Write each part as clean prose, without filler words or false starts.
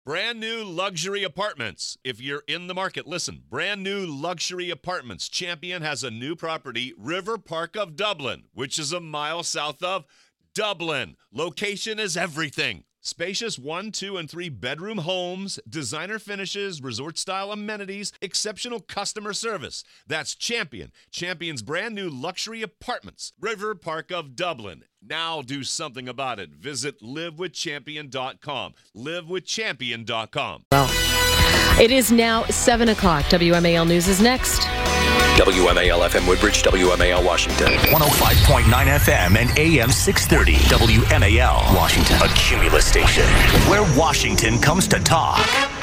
Brand new luxury apartments. If you're in the market, listen. Brand new luxury apartments. Champion has a new property, River Park of Dublin, which is a mile south of Dublin. Location is everything. Spacious 1, 2, and 3 bedroom homes, designer finishes, resort-style amenities, exceptional customer service. That's Champion. Champion's brand new luxury apartments. River Park of Dublin. Now do something about it. Visit livewithchampion.com. Livewithchampion.com. It is now 7 o'clock. WMAL News is next. WMAL FM Woodbridge, WMAL Washington. 105.9 FM and AM 630. WMAL Washington. A Cumulus station where Washington comes to talk.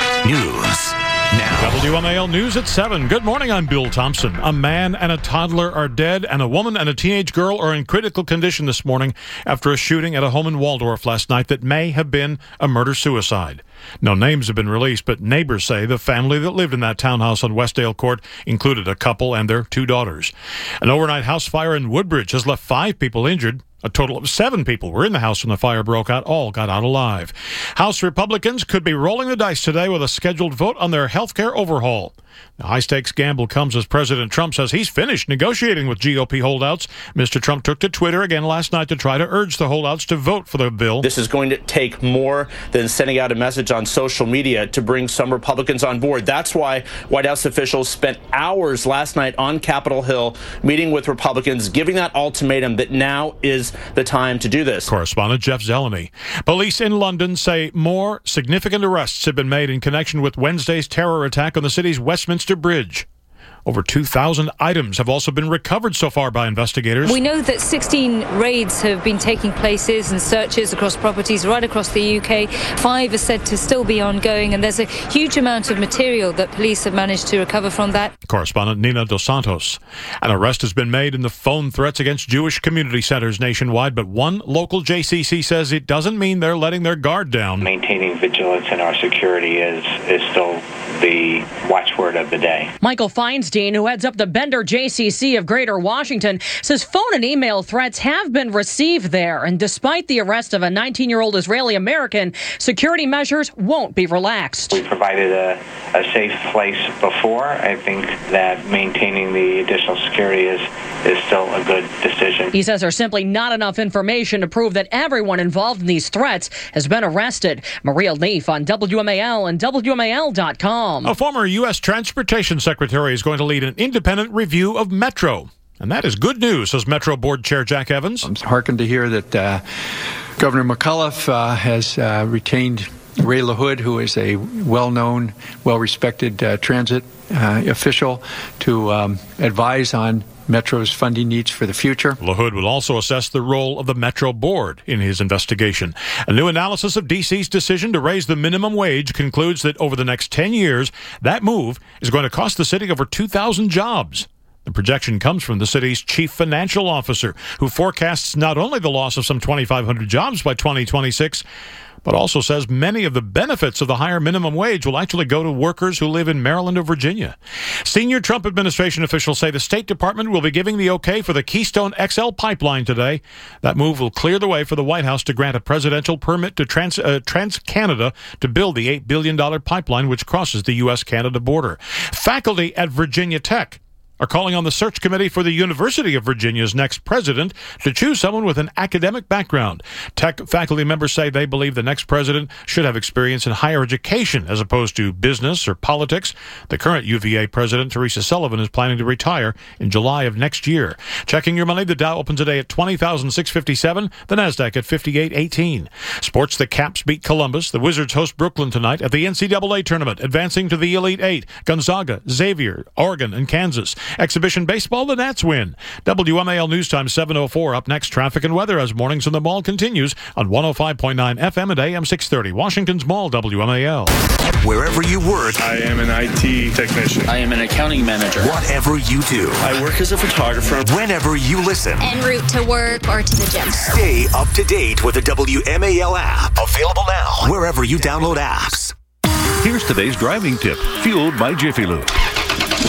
News now. WMAL News at 7. Good morning, I'm Bill Thompson. A man and a toddler are dead, and a woman and a teenage girl are in critical condition this morning after a shooting at a home in Waldorf last night that may have been a murder-suicide. No names have been released, but neighbors say the family that lived in that townhouse on Westdale Court included a couple and their 2 daughters. An overnight house fire in Woodbridge has left 5 people injured. A total of 7 people were in the house when the fire broke out. All got out alive. House Republicans could be rolling the dice today with a scheduled vote on their health care overhaul. The high-stakes gamble comes as President Trump says he's finished negotiating with GOP holdouts. Mr. Trump took to Twitter again last night to try to urge the holdouts to vote for the bill. This is going to take more than sending out a message on social media to bring some Republicans on board. That's why White House officials spent hours last night on Capitol Hill meeting with Republicans, giving that ultimatum that now is the time to do this. Correspondent Jeff Zeleny. Police in London say more significant arrests have been made in connection with Wednesday's terror attack on the city's Westminster Bridge. Over 2,000 items have also been recovered so far by investigators. We know that 16 raids have been taking places and searches across properties right across the UK. 5 are said to still be ongoing, and there's a huge amount of material that police have managed to recover from that. Correspondent Nina Dos Santos. An arrest has been made in the phone threats against Jewish community centers nationwide, but one local JCC says it doesn't mean they're letting their guard down. Maintaining vigilance in our security is still the watchword of the day. Michael Feinstein, who heads up the Bender JCC of Greater Washington, says phone and email threats have been received there. And despite the arrest of a 19-year-old Israeli American, security measures won't be relaxed. We provided a safe place before. I think that maintaining the additional security is still a good decision. He says there's simply not enough information to prove that everyone involved in these threats has been arrested. Maria Leaf on WMAL and WMAL.com. A former U.S. Transportation Secretary is going to lead an independent review of Metro. And that is good news, says Metro Board Chair Jack Evans. I'm heartened to hear that Governor McAuliffe has retained Ray LaHood, who is a well-known, well-respected transit official, to advise on Metro's funding needs for the future. LaHood will also assess the role of the Metro Board in his investigation. A new analysis of D.C.'s decision to raise the minimum wage concludes that over the next 10 years, that move is going to cost the city over 2,000 jobs. The projection comes from the city's chief financial officer, who forecasts not only the loss of some 2,500 jobs by 2026, but also says many of the benefits of the higher minimum wage will actually go to workers who live in Maryland or Virginia. Senior Trump administration officials say the State Department will be giving the okay for the Keystone XL pipeline today. That move will clear the way for the White House to grant a presidential permit to TransCanada to build the $8 billion pipeline which crosses the U.S.-Canada border. Faculty at Virginia Tech are calling on the search committee for the University of Virginia's next president to choose someone with an academic background. Tech faculty members say they believe the next president should have experience in higher education as opposed to business or politics. The current UVA president, Teresa Sullivan, is planning to retire in July of next year. Checking your money, the Dow opens today at 20,657, the Nasdaq at 5818. Sports, the Caps beat Columbus. The Wizards host Brooklyn tonight at the NCAA tournament, advancing to the Elite Eight. Gonzaga, Xavier, Oregon, and Kansas. Exhibition baseball, the Nats win. WMAL News Time 7:04. Up next, traffic and weather as Mornings in the Mall continues on 105.9 FM and AM 630. Washington's Mall, WMAL. Wherever you work, I am an IT technician. I am an accounting manager. Whatever you do, I work as a photographer. Whenever you listen, en route to work or to the gym. Stay up to date with the WMAL app. Available now wherever you download apps. Here's today's driving tip, fueled by Jiffy Lube.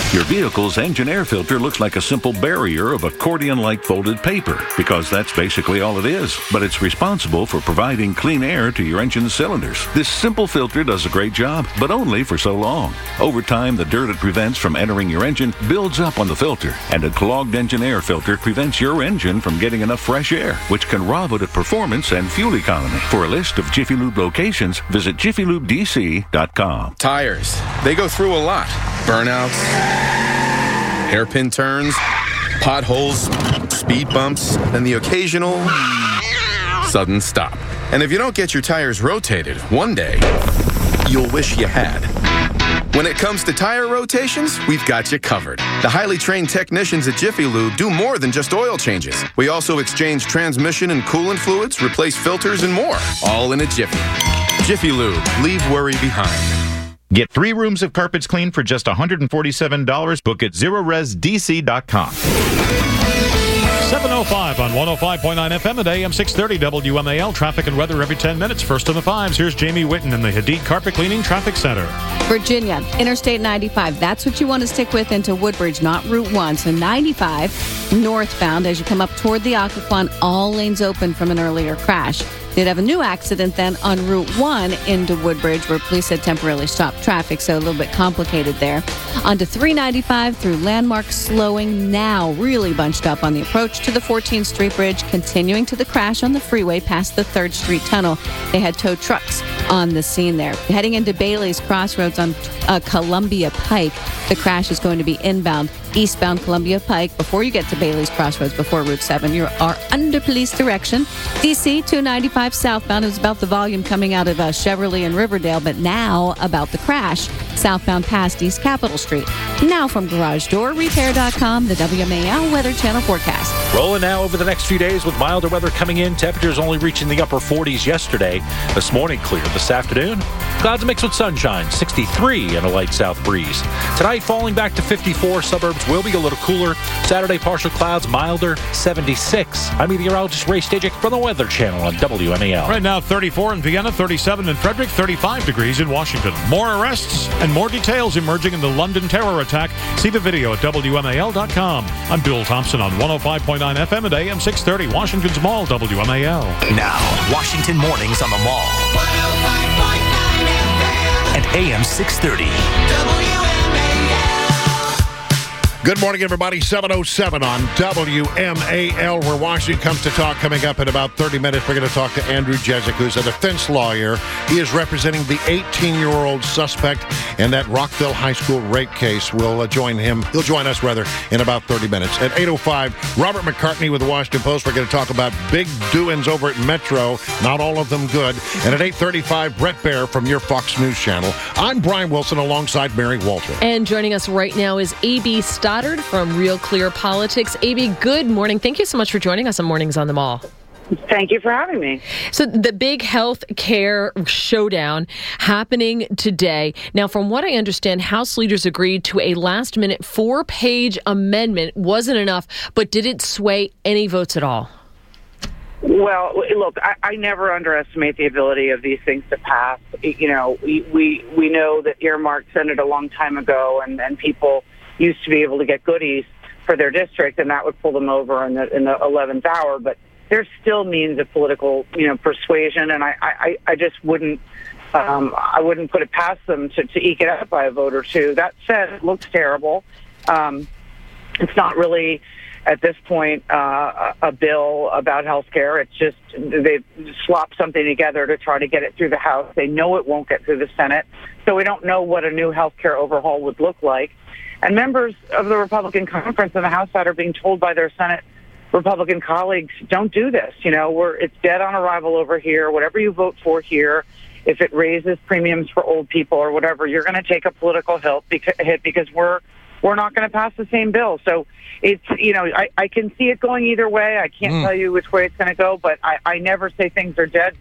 Your vehicle's engine air filter looks like a simple barrier of accordion-like folded paper, because that's basically all it is. But it's responsible for providing clean air to your engine's cylinders. This simple filter does a great job, but only for so long. Over time, the dirt it prevents from entering your engine builds up on the filter, and a clogged engine air filter prevents your engine from getting enough fresh air, which can rob it of performance and fuel economy. For a list of Jiffy Lube locations, visit jiffylubedc.com. Tires, they go through a lot. Burnouts, hairpin turns, potholes, speed bumps, and the occasional sudden stop. And if you don't get your tires rotated, one day, you'll wish you had. When it comes to tire rotations, we've got you covered. The highly trained technicians at Jiffy Lube do more than just oil changes. We also exchange transmission and coolant fluids, replace filters, and more, all in a jiffy. Jiffy Lube, leave worry behind. Get 3 rooms of carpets cleaned for just $147. Book at ZeroResDC.com. 7:05 on 105.9 FM at AM 630 WMAL. Traffic and weather every 10 minutes. First on the 5s, here's Jamie Whitten in the Hadid Carpet Cleaning Traffic Center. Virginia, Interstate 95. That's what you want to stick with into Woodbridge, not Route 1. So 95 northbound as you come up toward the Occoquan, all lanes open from an earlier crash. Did have a new accident then on Route 1 into Woodbridge where police had temporarily stopped traffic, so a little bit complicated there. Onto 395 through Landmark, slowing now, really bunched up on the approach to the 14th Street Bridge, continuing to the crash on the freeway past the 3rd Street Tunnel. They had tow trucks on the scene there. Heading into Bailey's Crossroads on Columbia Pike, the crash is going to be inbound. Eastbound Columbia Pike, before you get to Bailey's Crossroads, before Route 7, you are under police direction. DC 295 southbound is about the volume coming out of Cheverly and Riverdale, but now about the crash southbound past East Capitol Street. Now from GarageDoorRepair.com, the WMAL Weather Channel forecast. Rolling now over the next few days with milder weather coming in. Temperatures only reaching the upper 40s yesterday. This morning clear. This afternoon, clouds mixed with sunshine, 63 and a light south breeze. Tonight falling back to 54. Suburbs will be a little cooler. Saturday partial clouds, milder, 76. I'm meteorologist Ray Stajic from the Weather Channel on WMAL. Right now 34 in Vienna, 37 in Frederick, 35 degrees in Washington. More arrests and more details emerging in the London terror attack. See the video at WMAL.com. I'm Bill Thompson on 105.9 FM at AM 630, Washington's Mall, WMAL. Now, Washington Mornings on the Mall. 105.9 FM. And AM 630. Good morning, everybody. 7:07 on WMAL, where Washington comes to talk. Coming up in about 30 minutes, we're going to talk to Andrew Jezik, who's a defense lawyer. He is representing the 18-year-old suspect in that Rockville High School rape case. We'll join him. He'll join us, rather, in about 30 minutes. At 8:05, Robert McCartney with the Washington Post. We're going to talk about big doings over at Metro, not all of them good. And at 8:35, Brett Baer from your Fox News Channel. I'm Brian Wilson alongside Mary Walter. And joining us right now is A.B. Stoddard from Real Clear Politics. A.B., good morning. Thank you so much for joining us on Mornings on the Mall. Thank you for having me. So the big health care showdown happening today. Now, from what I understand, House leaders agreed to a last-minute 4-page amendment. Wasn't enough, but did it sway any votes at all? Well, look, I never underestimate the ability of these things to pass. You know, we know that earmarks ended a long time ago, and people used to be able to get goodies for their district, and that would pull them over in the 11th hour. But there's still means of political, persuasion, and I just wouldn't, I wouldn't put it past them to eke it out by a vote or two. That said, it looks terrible. It's not really, at this point, a bill about health care. It's just they've slopped something together to try to get it through the House. They know it won't get through the Senate, so we don't know what a new health care overhaul would look like. And members of the Republican conference in the House side are being told by their Senate Republican colleagues, don't do this. It's dead on arrival over here. Whatever you vote for here, if it raises premiums for old people or whatever, you're going to take a political hit because we're not going to pass the same bill. So it's, I can see it going either way. I can't tell you which way it's going to go, but I never say things are dead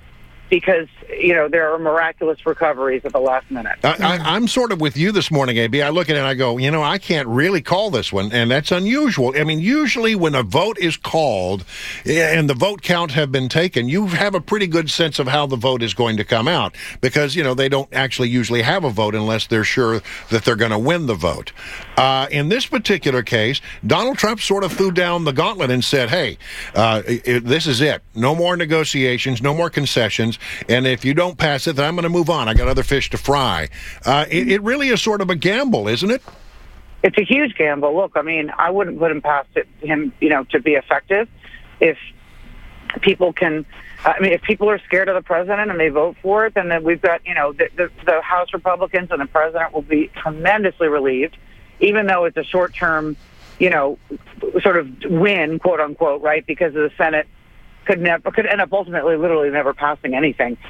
because, there are miraculous recoveries at the last minute. I'm sort of with you this morning, AB. I look at it and I go, I can't really call this one, and that's unusual. I mean, usually when a vote is called and the vote count have been taken, you have a pretty good sense of how the vote is going to come out because, they don't actually usually have a vote unless they're sure that they're going to win the vote. In this particular case, Donald Trump sort of threw down the gauntlet and said, hey, this is it. No more negotiations, no more concessions, and if you don't pass it, then I'm going to move on. I got other fish to fry. It really is sort of a gamble, isn't it? It's a huge gamble. Look, I mean, I wouldn't put him past him, to be effective. If people can, if people are scared of the president and they vote for it, then we've got, the House Republicans and the president will be tremendously relieved, even though it's a short-term, sort of win, quote unquote, right? Because the Senate could end up ultimately literally never passing anything.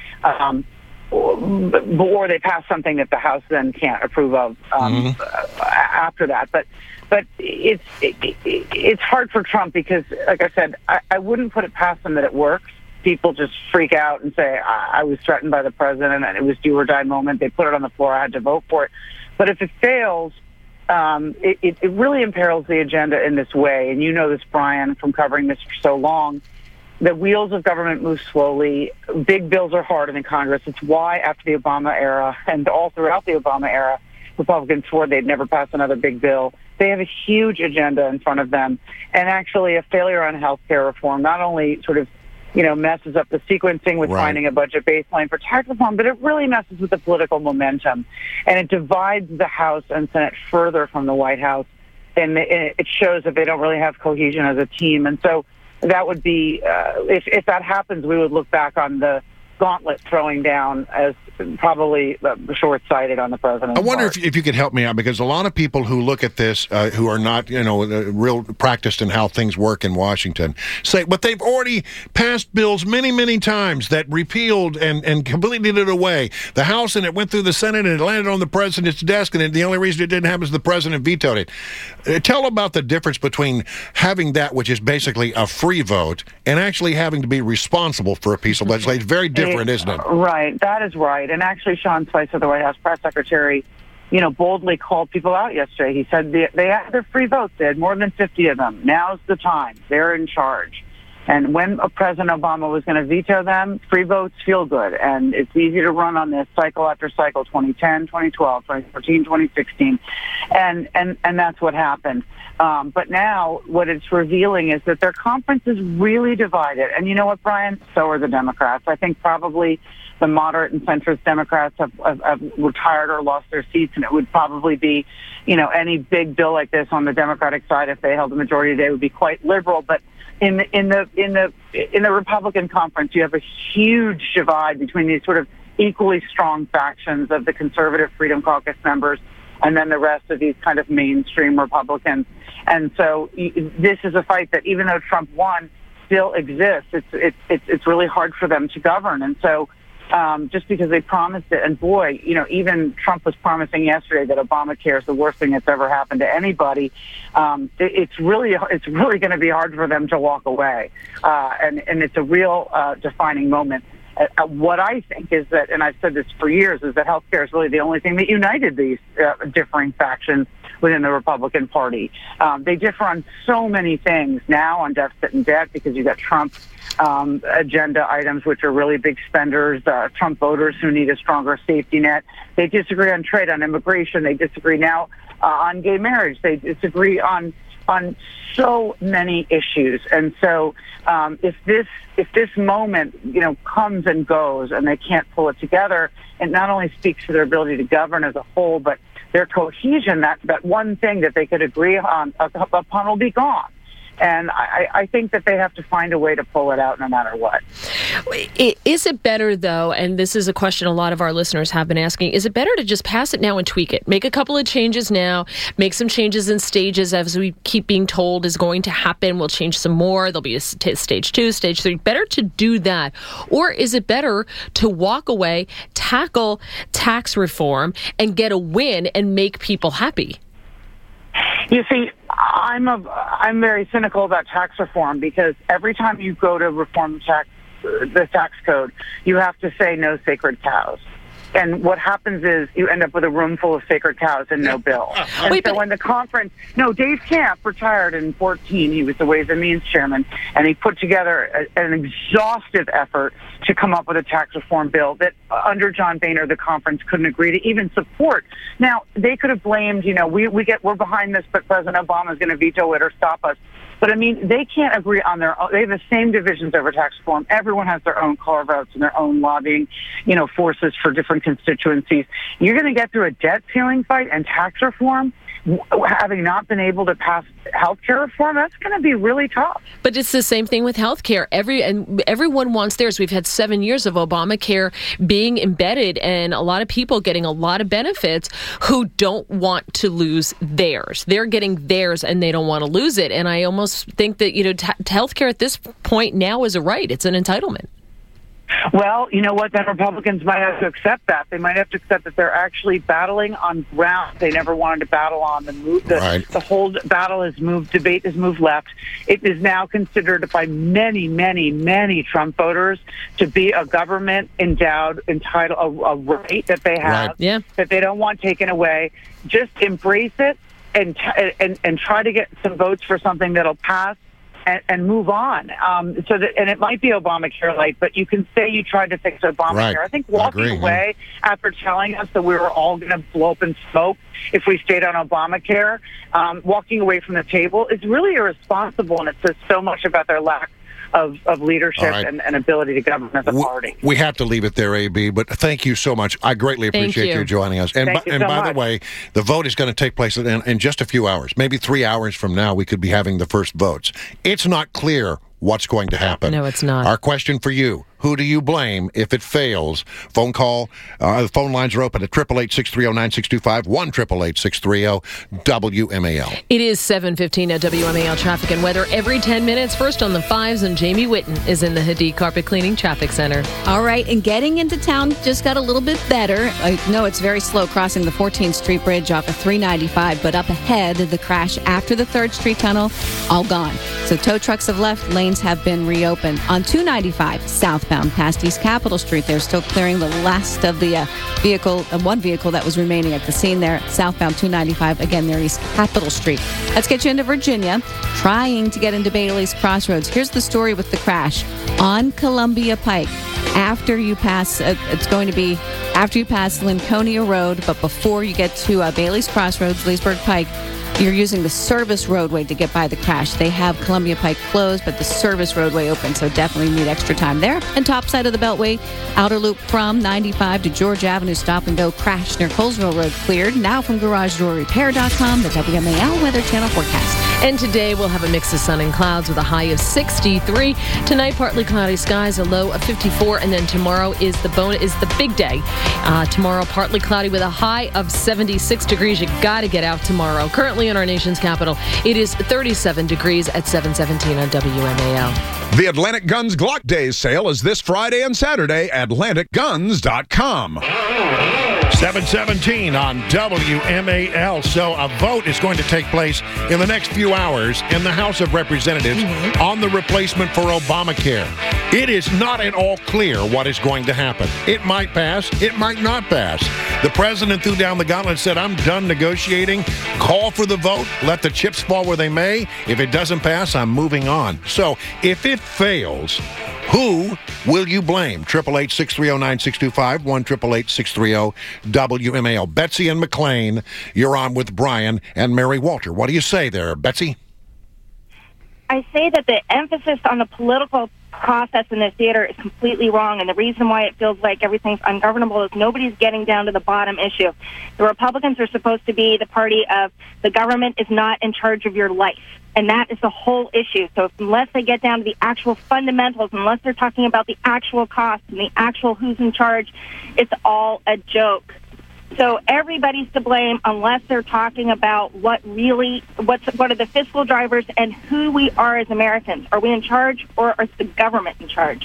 Or they pass something that the House then can't approve of after that. But it's hard for Trump because, like I said, I wouldn't put it past him that it works. People just freak out and say, I was threatened by the president and it was do or die moment. They put it on the floor. I had to vote for it. But if it fails, it really imperils the agenda in this way. And you know this, Brian, from covering this for so long. The wheels of government move slowly. Big bills are harder in Congress. It's why after the Obama era and all throughout the Obama era, Republicans swore they'd never pass another big bill. They have a huge agenda in front of them. And actually a failure on health care reform not only sort of, messes up the sequencing with finding a budget baseline for tax reform, but it really messes with the political momentum. And it divides the House and Senate further from the White House. And it shows that they don't really have cohesion as a team. And so that would be, if that happens, we would look back on the gauntlet throwing down as probably short-sighted on the president. I wonder if you could help me out, because a lot of people who look at this, who are not, real practiced in how things work in Washington, say, but they've already passed bills many, many times that repealed and completely did it away. The House, and it went through the Senate, and it landed on the president's desk, and the only reason it didn't happen is the president vetoed it. Tell about the difference between having that, which is basically a free vote, and actually having to be responsible for a piece of legislation. Very different, isn't it? Right. That is right. And actually, Sean Spicer, the White House press secretary, boldly called people out yesterday. He said they had their free votes. They had more than 50 of them. Now's the time. They're in charge. And when President Obama was going to veto them, free votes feel good. And it's easy to run on this cycle after cycle, 2010, 2012, 2014, 2016. And that's what happened. But now what it's revealing is that their conference is really divided. And you know what, Brian? So are the Democrats. I think probably the moderate and centrist Democrats have retired or lost their seats, and it would probably be, any big bill like this on the Democratic side, if they held the majority today, would be quite liberal. But in the Republican conference, you have a huge divide between these sort of equally strong factions of the conservative Freedom Caucus members and then the rest of these kind of mainstream Republicans. And so this is a fight that, even though Trump won, still exists. It's really hard for them to govern. And so just because they promised it, and boy, even Trump was promising yesterday that Obamacare is the worst thing that's ever happened to anybody. It's really going to be hard for them to walk away, and it's a real defining moment. What I think is that, and I've said this for years, is that healthcare is really the only thing that united these differing factions within the Republican Party. They differ on so many things now, on deficit and debt, because you've got Trump agenda items, which are really big spenders, Trump voters who need a stronger safety net. They disagree on trade, on immigration. They disagree now on gay marriage. They disagree on so many issues. And so if this moment, comes and goes and they can't pull it together, it not only speaks to their ability to govern as a whole, but their cohesion, that one thing that they could agree upon will be gone. And I think that they have to find a way to pull it out no matter what. Is it better, though, and this is a question a lot of our listeners have been asking, is it better to just pass it now and tweak it? Make a couple of changes now, make some changes in stages as we keep being told is going to happen. We'll change some more. There'll be a stage 2, stage 3. Better to do that. Or is it better to walk away, tackle tax reform, and get a win and make people happy? You see, I'm very cynical about tax reform, because every time you go to reform the tax the tax code, you have to say no sacred cows. And what happens is you end up with a room full of sacred cows and no bill. And so when the conference, Dave Camp retired in 2014. He was the Ways and Means chairman, and he put together an exhaustive effort to come up with a tax reform bill that under John Boehner, the conference couldn't agree to even support. Now, they could have blamed, we're behind this, but President Obama is going to veto it or stop us. But, I mean, they can't agree on their own. They have the same divisions over tax reform. Everyone has their own carve-outs and their own lobbying, forces for different constituencies. You're going to get through a debt ceiling fight and tax reform, having not been able to pass health care reform. That's going to be really tough. But it's the same thing with health care. Everyone wants theirs. We've had 7 years of Obamacare being embedded and a lot of people getting a lot of benefits who don't want to lose theirs. They're getting theirs and they don't want to lose it. And I almost think that, health care at this point now is a right. It's an entitlement. Well, you know what? Then Republicans might have to accept that. They might have to accept that they're actually battling on ground they never wanted to battle on. The whole battle debate has moved left. It is now considered by many, many, many Trump voters to be a government-endowed entitled a right that they have, that they don't want taken away. Just embrace it and try to get some votes for something that'll pass. And move on. And it might be Obamacare light, but you can say you tried to fix Obamacare. Right. I think walking away after telling us that we were all going to blow up in smoke if we stayed on Obamacare, walking away from the table is really irresponsible, and it says so much about their lack of leadership and ability to govern as a party. We have to leave it there, AB, but thank you so much. I greatly appreciate you joining us. And by the way, the vote is going to take place in just a few hours. Maybe 3 hours from now, we could be having the first votes. It's not clear what's going to happen. No, it's not. Our question for you: who do you blame if it fails? Phone call. The phone lines are open at 888-630-9625, 1-888-630-WMAL. It is 7:15 at WMAL Traffic and Weather. Every 10 minutes, first on the 5s, and Jamie Whitten is in the Hadid Carpet Cleaning Traffic Center. All right, and getting into town just got a little bit better. I know it's very slow crossing the 14th Street Bridge off of 395, but up ahead, the crash after the 3rd Street Tunnel, all gone. So tow trucks have left, lanes have been reopened. On 295, southbound past East Capitol Street, they're still clearing the last of the one vehicle that was remaining at the scene there. Southbound 295, again, there East Capitol Street. Let's get you into Virginia, trying to get into Bailey's Crossroads. Here's the story with the crash on Columbia Pike. After you pass, it's going to be after you pass Lincolnia Road, but before you get to Bailey's Crossroads, Leesburg Pike, you're using the service roadway to get by the crash. They have Columbia Pike closed, but the service roadway open, so definitely need extra time there. And top side of the Beltway, outer loop from 95 to George Avenue, stop and go crash near Colesville Road cleared. Now from GarageDoorRepair.com, the WMAL Weather Channel forecast. And today we'll have a mix of sun and clouds with a high of 63. Tonight, partly cloudy skies, a low of 54. And then tomorrow is the big day. Tomorrow, partly cloudy with a high of 76 degrees. You got to get out tomorrow. Currently in our nation's capital, it is 37 degrees at 7:17 on WMAL. The Atlantic Guns Glock Days sale is this Friday and Saturday at AtlanticGuns.com. 7:17 on WMAL. So a vote is going to take place in the next few hours in the House of Representatives on the replacement for Obamacare. It is not at all clear what is going to happen. It might pass. It might not pass. The president threw down the gauntlet and said, I'm done negotiating. Call for the vote. Let the chips fall where they may. If it doesn't pass, I'm moving on. So if it fails, who will you blame? 888-630-9625, 1-888-630-WMAL. Betsy and McLean, you're on with Brian and Mary Walter. What do you say there, Betsy? I say that the emphasis on the political process in this theater is completely wrong, and the reason why it feels like everything's ungovernable is nobody's getting down to the bottom issue. The Republicans are supposed to be the party of the government is not in charge of your life, and that is the whole issue. So unless they get down to the actual fundamentals, unless they're talking about the actual cost and the actual who's in charge, it's all a joke. So everybody's to blame unless they're talking about what are the fiscal drivers and who we are as Americans. Are we in charge, or is the government in charge?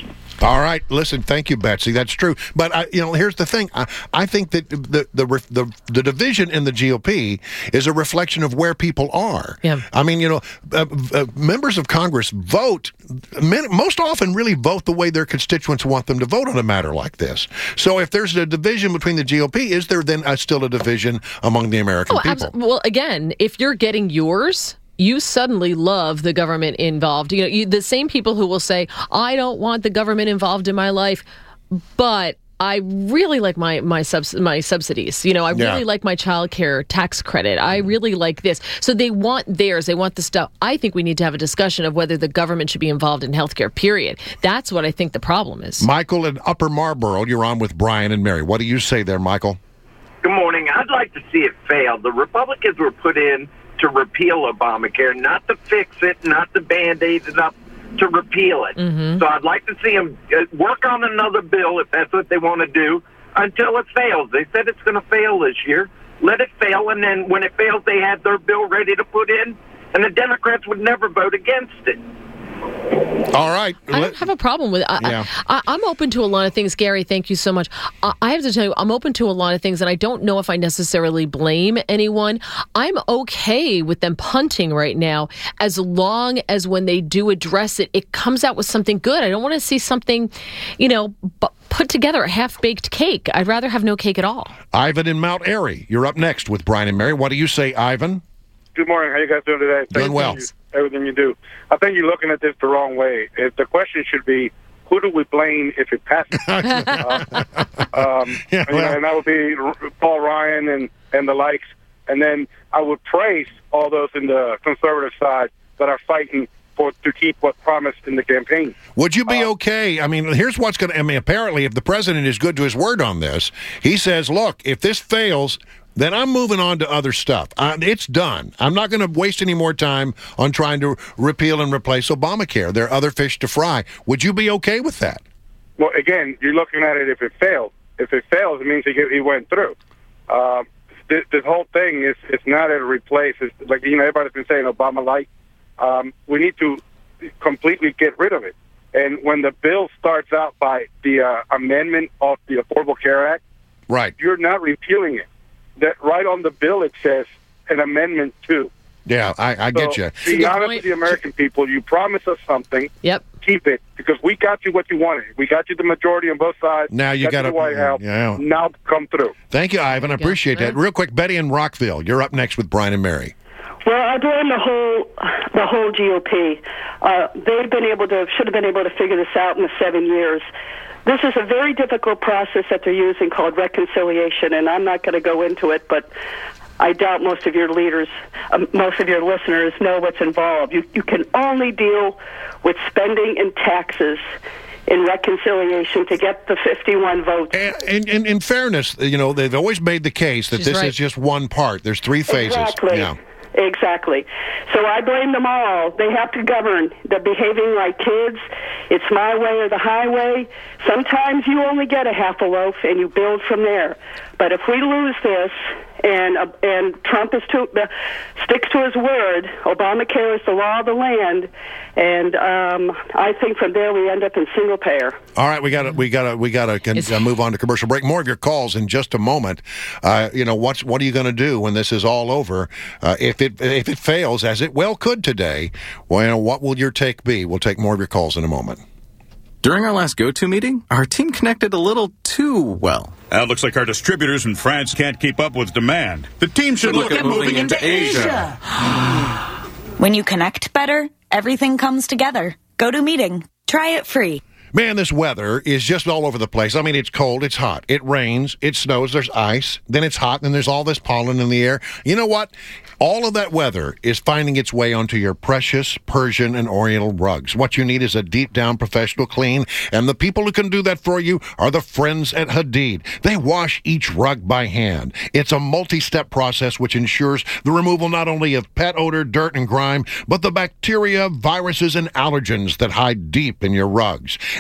All right, listen, thank you, Betsy. That's true. But here's the thing: I think that the division in the GOP is a reflection of where people are. Yeah. I mean, members of Congress vote most often really vote the way their constituents want them to vote on a matter like this. So if there's a division between the GOP, is there then still a division among the American people? Well, again, if you're getting yours, you suddenly love the government involved. The same people who will say, I don't want the government involved in my life, but I really like my subsidies. I really like my child care tax credit. I really like this. So they want theirs. They want the stuff. I think we need to have a discussion of whether the government should be involved in healthcare, period. That's what I think the problem is. Michael in Upper Marlboro, you're on with Brian and Mary. What do you say there, Michael? Good morning. I'd like to see it fail. The Republicans were put in to repeal Obamacare, not to fix it, not to Band-Aid it up, to repeal it. Mm-hmm. So I'd like to see them work on another bill, if that's what they want to do, until it fails. They said it's going to fail this year. Let it fail, and then when it fails, they have their bill ready to put in, and the Democrats would never vote against it. All right. I don't have a problem with it. I'm open to a lot of things. Gary, thank you so much. I have to tell you, I'm open to a lot of things, and I don't know if I necessarily blame anyone. I'm okay with them punting right now, as long as when they do address it, it comes out with something good. I don't want to see something, put together, a half-baked cake. I'd rather have no cake at all. Ivan in Mount Airy, you're up next with Brian and Mary. What do you say, Ivan? Good morning. How you guys doing today? Doing well. Everything you do. I think you're looking at this the wrong way. If the question should be, who do we blame if it passes? And that would be Paul Ryan and the likes. And then I would praise all those in the conservative side that are fighting to keep what promised in the campaign. Would you be okay? I mean, here's what's going to... apparently, if the president is good to his word on this, he says, look, if this fails, then I'm moving on to other stuff. It's done. I'm not going to waste any more time on trying to repeal and replace Obamacare. There are other fish to fry. Would you be okay with that? Well, again, you're looking at it if it failed. If it fails, it means he went through. This whole thing is not a replace. It's like, everybody's been saying Obama-like. We need to completely get rid of it. And when the bill starts out by the amendment of the Affordable Care Act, right, you're not repealing it. That right on the bill it says an amendment to. Yeah, I get you. Be honest with the American people. You promised us something. Yep. Keep it, because we got you what you wanted. We got you the majority on both sides. Now you got the White House. Yeah. Now come through. Thank you, Ivan. I appreciate that. Real quick, Betty in Rockville, you're up next with Brian and Mary. Well, I blame the whole GOP. Should have been able to figure this out in the 7 years. This is a very difficult process that they're using called reconciliation, and I'm not going to go into it, but I doubt most of your listeners know what's involved. You can only deal with spending and taxes in reconciliation to get the 51 votes. And in fairness, they've always made the case that this is just one part. There's three phases. Exactly. Yeah. Exactly. So I blame them all. They have to govern. They're behaving like kids. It's my way or the highway. Sometimes you only get a half a loaf and you build from there. But if we lose this and Trump sticks to his word, Obamacare is the law of the land, and I think from there we end up in single payer. All right, we got to move on to commercial break. More of your calls in just a moment. What are you going to do when this is all over? If it fails, as it well could today, what will your take be? We'll take more of your calls in a moment. During our last go-to meeting, our team connected a little too well. It looks like our distributors in France can't keep up with demand. The team should look at moving into Asia. When you connect better, everything comes together. GoToMeeting. Try it free. Man, this weather is just all over the place. I mean, it's cold, it's hot, it rains, it snows, there's ice, then it's hot, and there's all this pollen in the air. You know what? All of that weather is finding its way onto your precious Persian and Oriental rugs. What you need is a deep-down professional clean, and the people who can do that for you are the friends at Hadid. They wash each rug by hand. It's a multi-step process which ensures the removal not only of pet odor, dirt, and grime, but the bacteria, viruses, and allergens that hide deep in your rugs.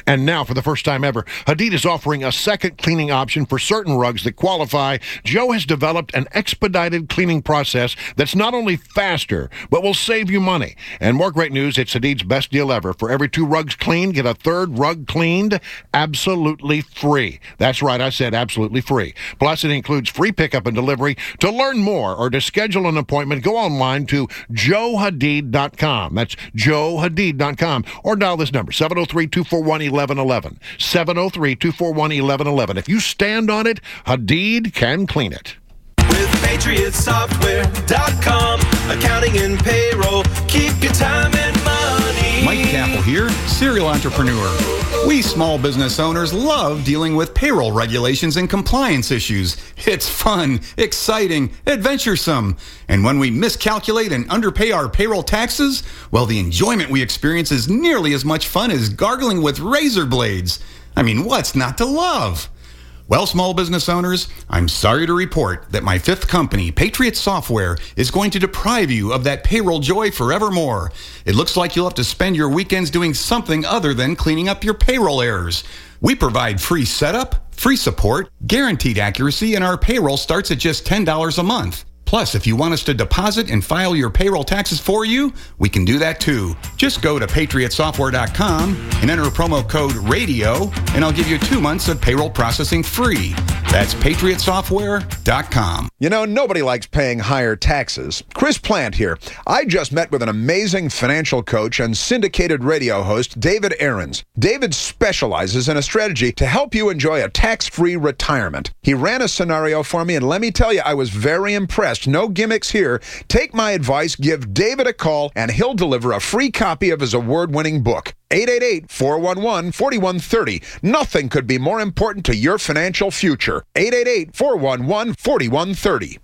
And now, for the first time ever, Hadid is offering a second cleaning option for certain rugs that qualify. Joe has developed an expedited cleaning process that's not only faster, but will save you money. And more great news, it's Hadid's best deal ever. For every 2 rugs cleaned, get a 3rd rug cleaned absolutely free. That's right, I said absolutely free. Plus, it includes free pickup and delivery. To learn more or to schedule an appointment, go online to joehadid.com. That's joehadid.com. Or dial this number, 703-241-1111. 703-241-1111. If you stand on it, Hadid can clean it. With PatriotSoftware.com, accounting and payroll, keep your time and money. Mike Capel here, serial entrepreneur. We small business owners love dealing with payroll regulations and compliance issues. It's fun, exciting, adventuresome. And when we miscalculate and underpay our payroll taxes, well, the enjoyment we experience is nearly as much fun as gargling with razor blades. I mean, what's not to love? Well, small business owners, I'm sorry to report that my 5th company, Patriot Software, is going to deprive you of that payroll joy forevermore. It looks like you'll have to spend your weekends doing something other than cleaning up your payroll errors. We provide free setup, free support, guaranteed accuracy, and our payroll starts at just $10 a month. Plus, if you want us to deposit and file your payroll taxes for you, we can do that too. Just go to PatriotSoftware.com and enter promo code RADIO, and I'll give you 2 months of payroll processing free. That's PatriotSoftware.com. You know, nobody likes paying higher taxes. Chris Plant here. I just met with an amazing financial coach and syndicated radio host, David Aarons. David specializes in a strategy to help you enjoy a tax-free retirement. He ran a scenario for me, and let me tell you, I was very impressed. No gimmicks here. Take my advice, give David a call, and he'll deliver a free copy of his award-winning book. 888-411-4130. Nothing could be more important to your financial future. 888-411-4130.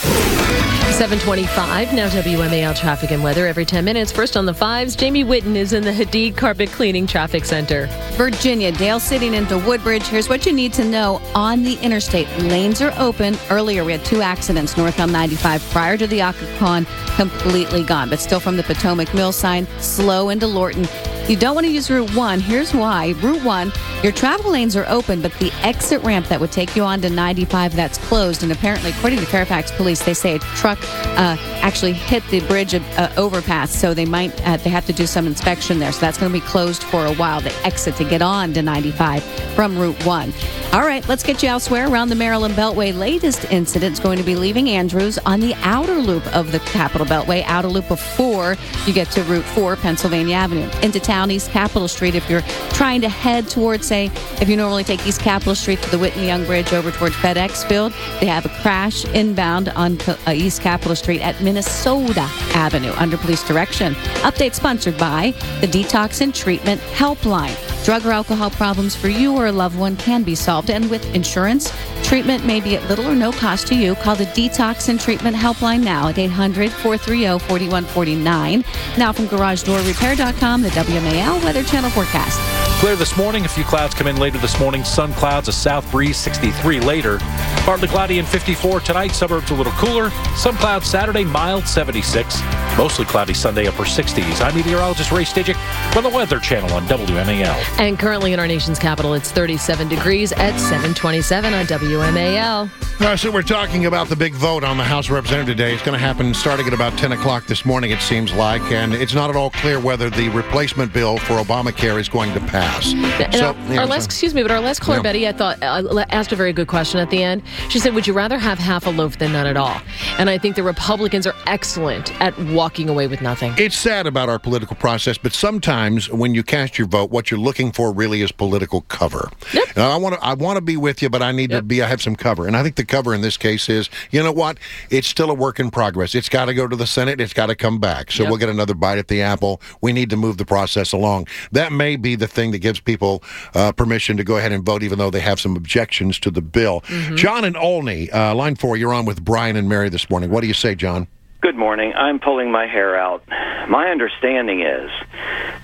7:25, now WMAL traffic and weather every 10 minutes. First on the 5s, Jamie Whitten is in the Hadid Carpet Cleaning Traffic Center. Virginia, Dale City into Woodbridge. Here's what you need to know on the interstate. Lanes are open. Earlier, we had 2 accidents northbound 95 prior to the Occoquan, completely gone. But still from the Potomac Mill sign, slow into Lorton. You don't want to use Route 1. Here's why. Route 1, your travel lanes are open, but the exit ramp that would take you on to 95, that's closed. And apparently, according to Fairfax Police, they say a truck actually hit the bridge overpass, so they have to do some inspection there. So that's going to be closed for a while, the exit to get on to 95 from Route 1. All right, let's get you elsewhere. Around the Maryland Beltway, latest incident is going to be leaving Andrews on the outer loop of the Capitol Beltway, outer loop of 4. You get to Route 4, Pennsylvania Avenue. Into town, East Capitol Street. If you're trying to head towards, say, if you normally take East Capitol Street to the Whitney Young Bridge over towards FedEx Field, they have a crash inbound on East Capitol Street at Minnesota Avenue under police direction. Update sponsored by the Detox and Treatment Helpline. Drug or alcohol problems for you or a loved one can be solved, and with insurance, treatment may be at little or no cost to you. Call the Detox and Treatment Helpline now at 800-430-4149. Now from GarageDoorRepair.com, the WMAL Weather Channel forecast. Clear this morning. A few clouds come in later this morning. Sun clouds, a south breeze, 63 later. Partly cloudy and 54 tonight. Suburbs a little cooler. Some clouds Saturday, mild 76. Mostly cloudy Sunday, upper 60s. I'm meteorologist Ray Stajic from the Weather Channel on WMAL. And currently in our nation's capital, it's 37 degrees at 7:27 on WMAL. So we're talking about the big vote on the House of Representatives today. It's going to happen starting at about 10 o'clock this morning, it seems like, and it's not at all clear whether the replacement bill for Obamacare is going to pass. Our last caller, Betty, I thought, asked a very good question at the end. She said, would you rather have half a loaf than none at all? And I think the Republicans are excellent at walking away with nothing. It's sad about our political process, but sometimes when you cast your vote, what you're looking for really is political cover. Yep. And I want to be with you, but I need I have some cover. And I think the cover in this case is, you know what? It's still a work in progress. It's got to go to the Senate. It's got to come back. So we'll get another bite at the apple. We need to move the process along. That may be the thing that gives people permission to go ahead and vote, even though they have some objections to the bill. Mm-hmm. John in Olney, line 4, you're on with Brian and Mary this morning. What do you say, John? Good morning. I'm pulling my hair out. My understanding is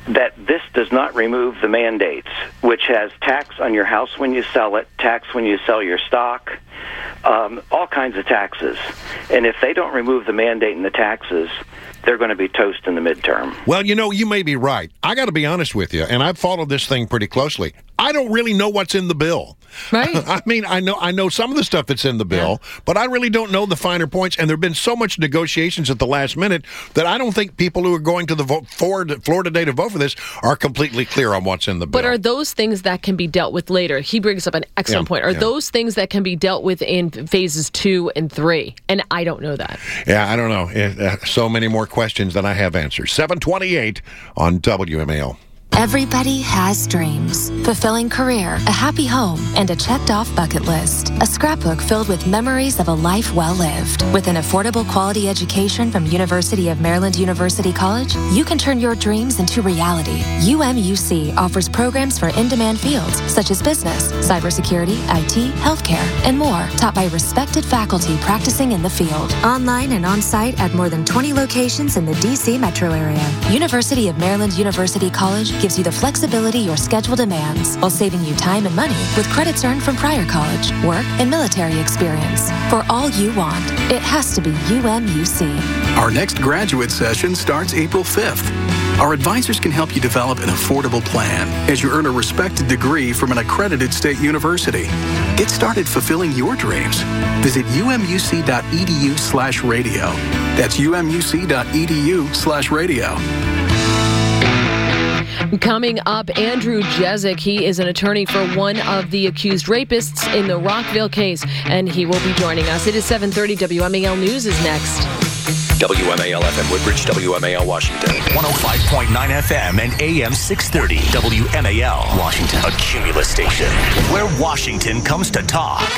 that this does not remove the mandates, which has tax on your house when you sell it, tax when you sell your stock, all kinds of taxes. And if they don't remove the mandate and the taxes, they're going to be toast in the midterm. Well, you may be right. I got to be honest with you, and I've followed this thing pretty closely. I don't really know what's in the bill. Right. I mean, I know some of the stuff that's in the bill, but I really don't know the finer points, and there have been so much negotiations at the last minute that I don't think people who are going to the floor today to vote for this are completely clear on what's in the bill. But are those things that can be dealt with later? He brings up an excellent point. Are those things that can be dealt with in phases 2 and 3? And I don't know that. Yeah, I don't know. So many more questions than I have answers. 728 on WMAL. Everybody has dreams. Fulfilling career, a happy home, and a checked-off bucket list. A scrapbook filled with memories of a life well lived. With an affordable quality education from University of Maryland University College, you can turn your dreams into reality. UMUC offers programs for in-demand fields such as business, cybersecurity, IT, healthcare, and more, taught by respected faculty practicing in the field. Online and on-site at more than 20 locations in the D.C. metro area. University of Maryland University College gives you the flexibility your schedule demands while saving you time and money with credits earned from prior college, work, and military experience. For all you want, it has to be UMUC. Our next graduate session starts April 5th. Our advisors can help you develop an affordable plan as you earn a respected degree from an accredited state university. Get started fulfilling your dreams. Visit umuc.edu/radio. That's umuc.edu/radio. Coming up, Andrew Jezik. He is an attorney for one of the accused rapists in the Rockville case, and he will be joining us. It is 7:30. WMAL News is next. WMAL FM Woodbridge, WMAL Washington. 105.9 FM and AM 630. WMAL Washington. A Cumulus station where Washington comes to talk.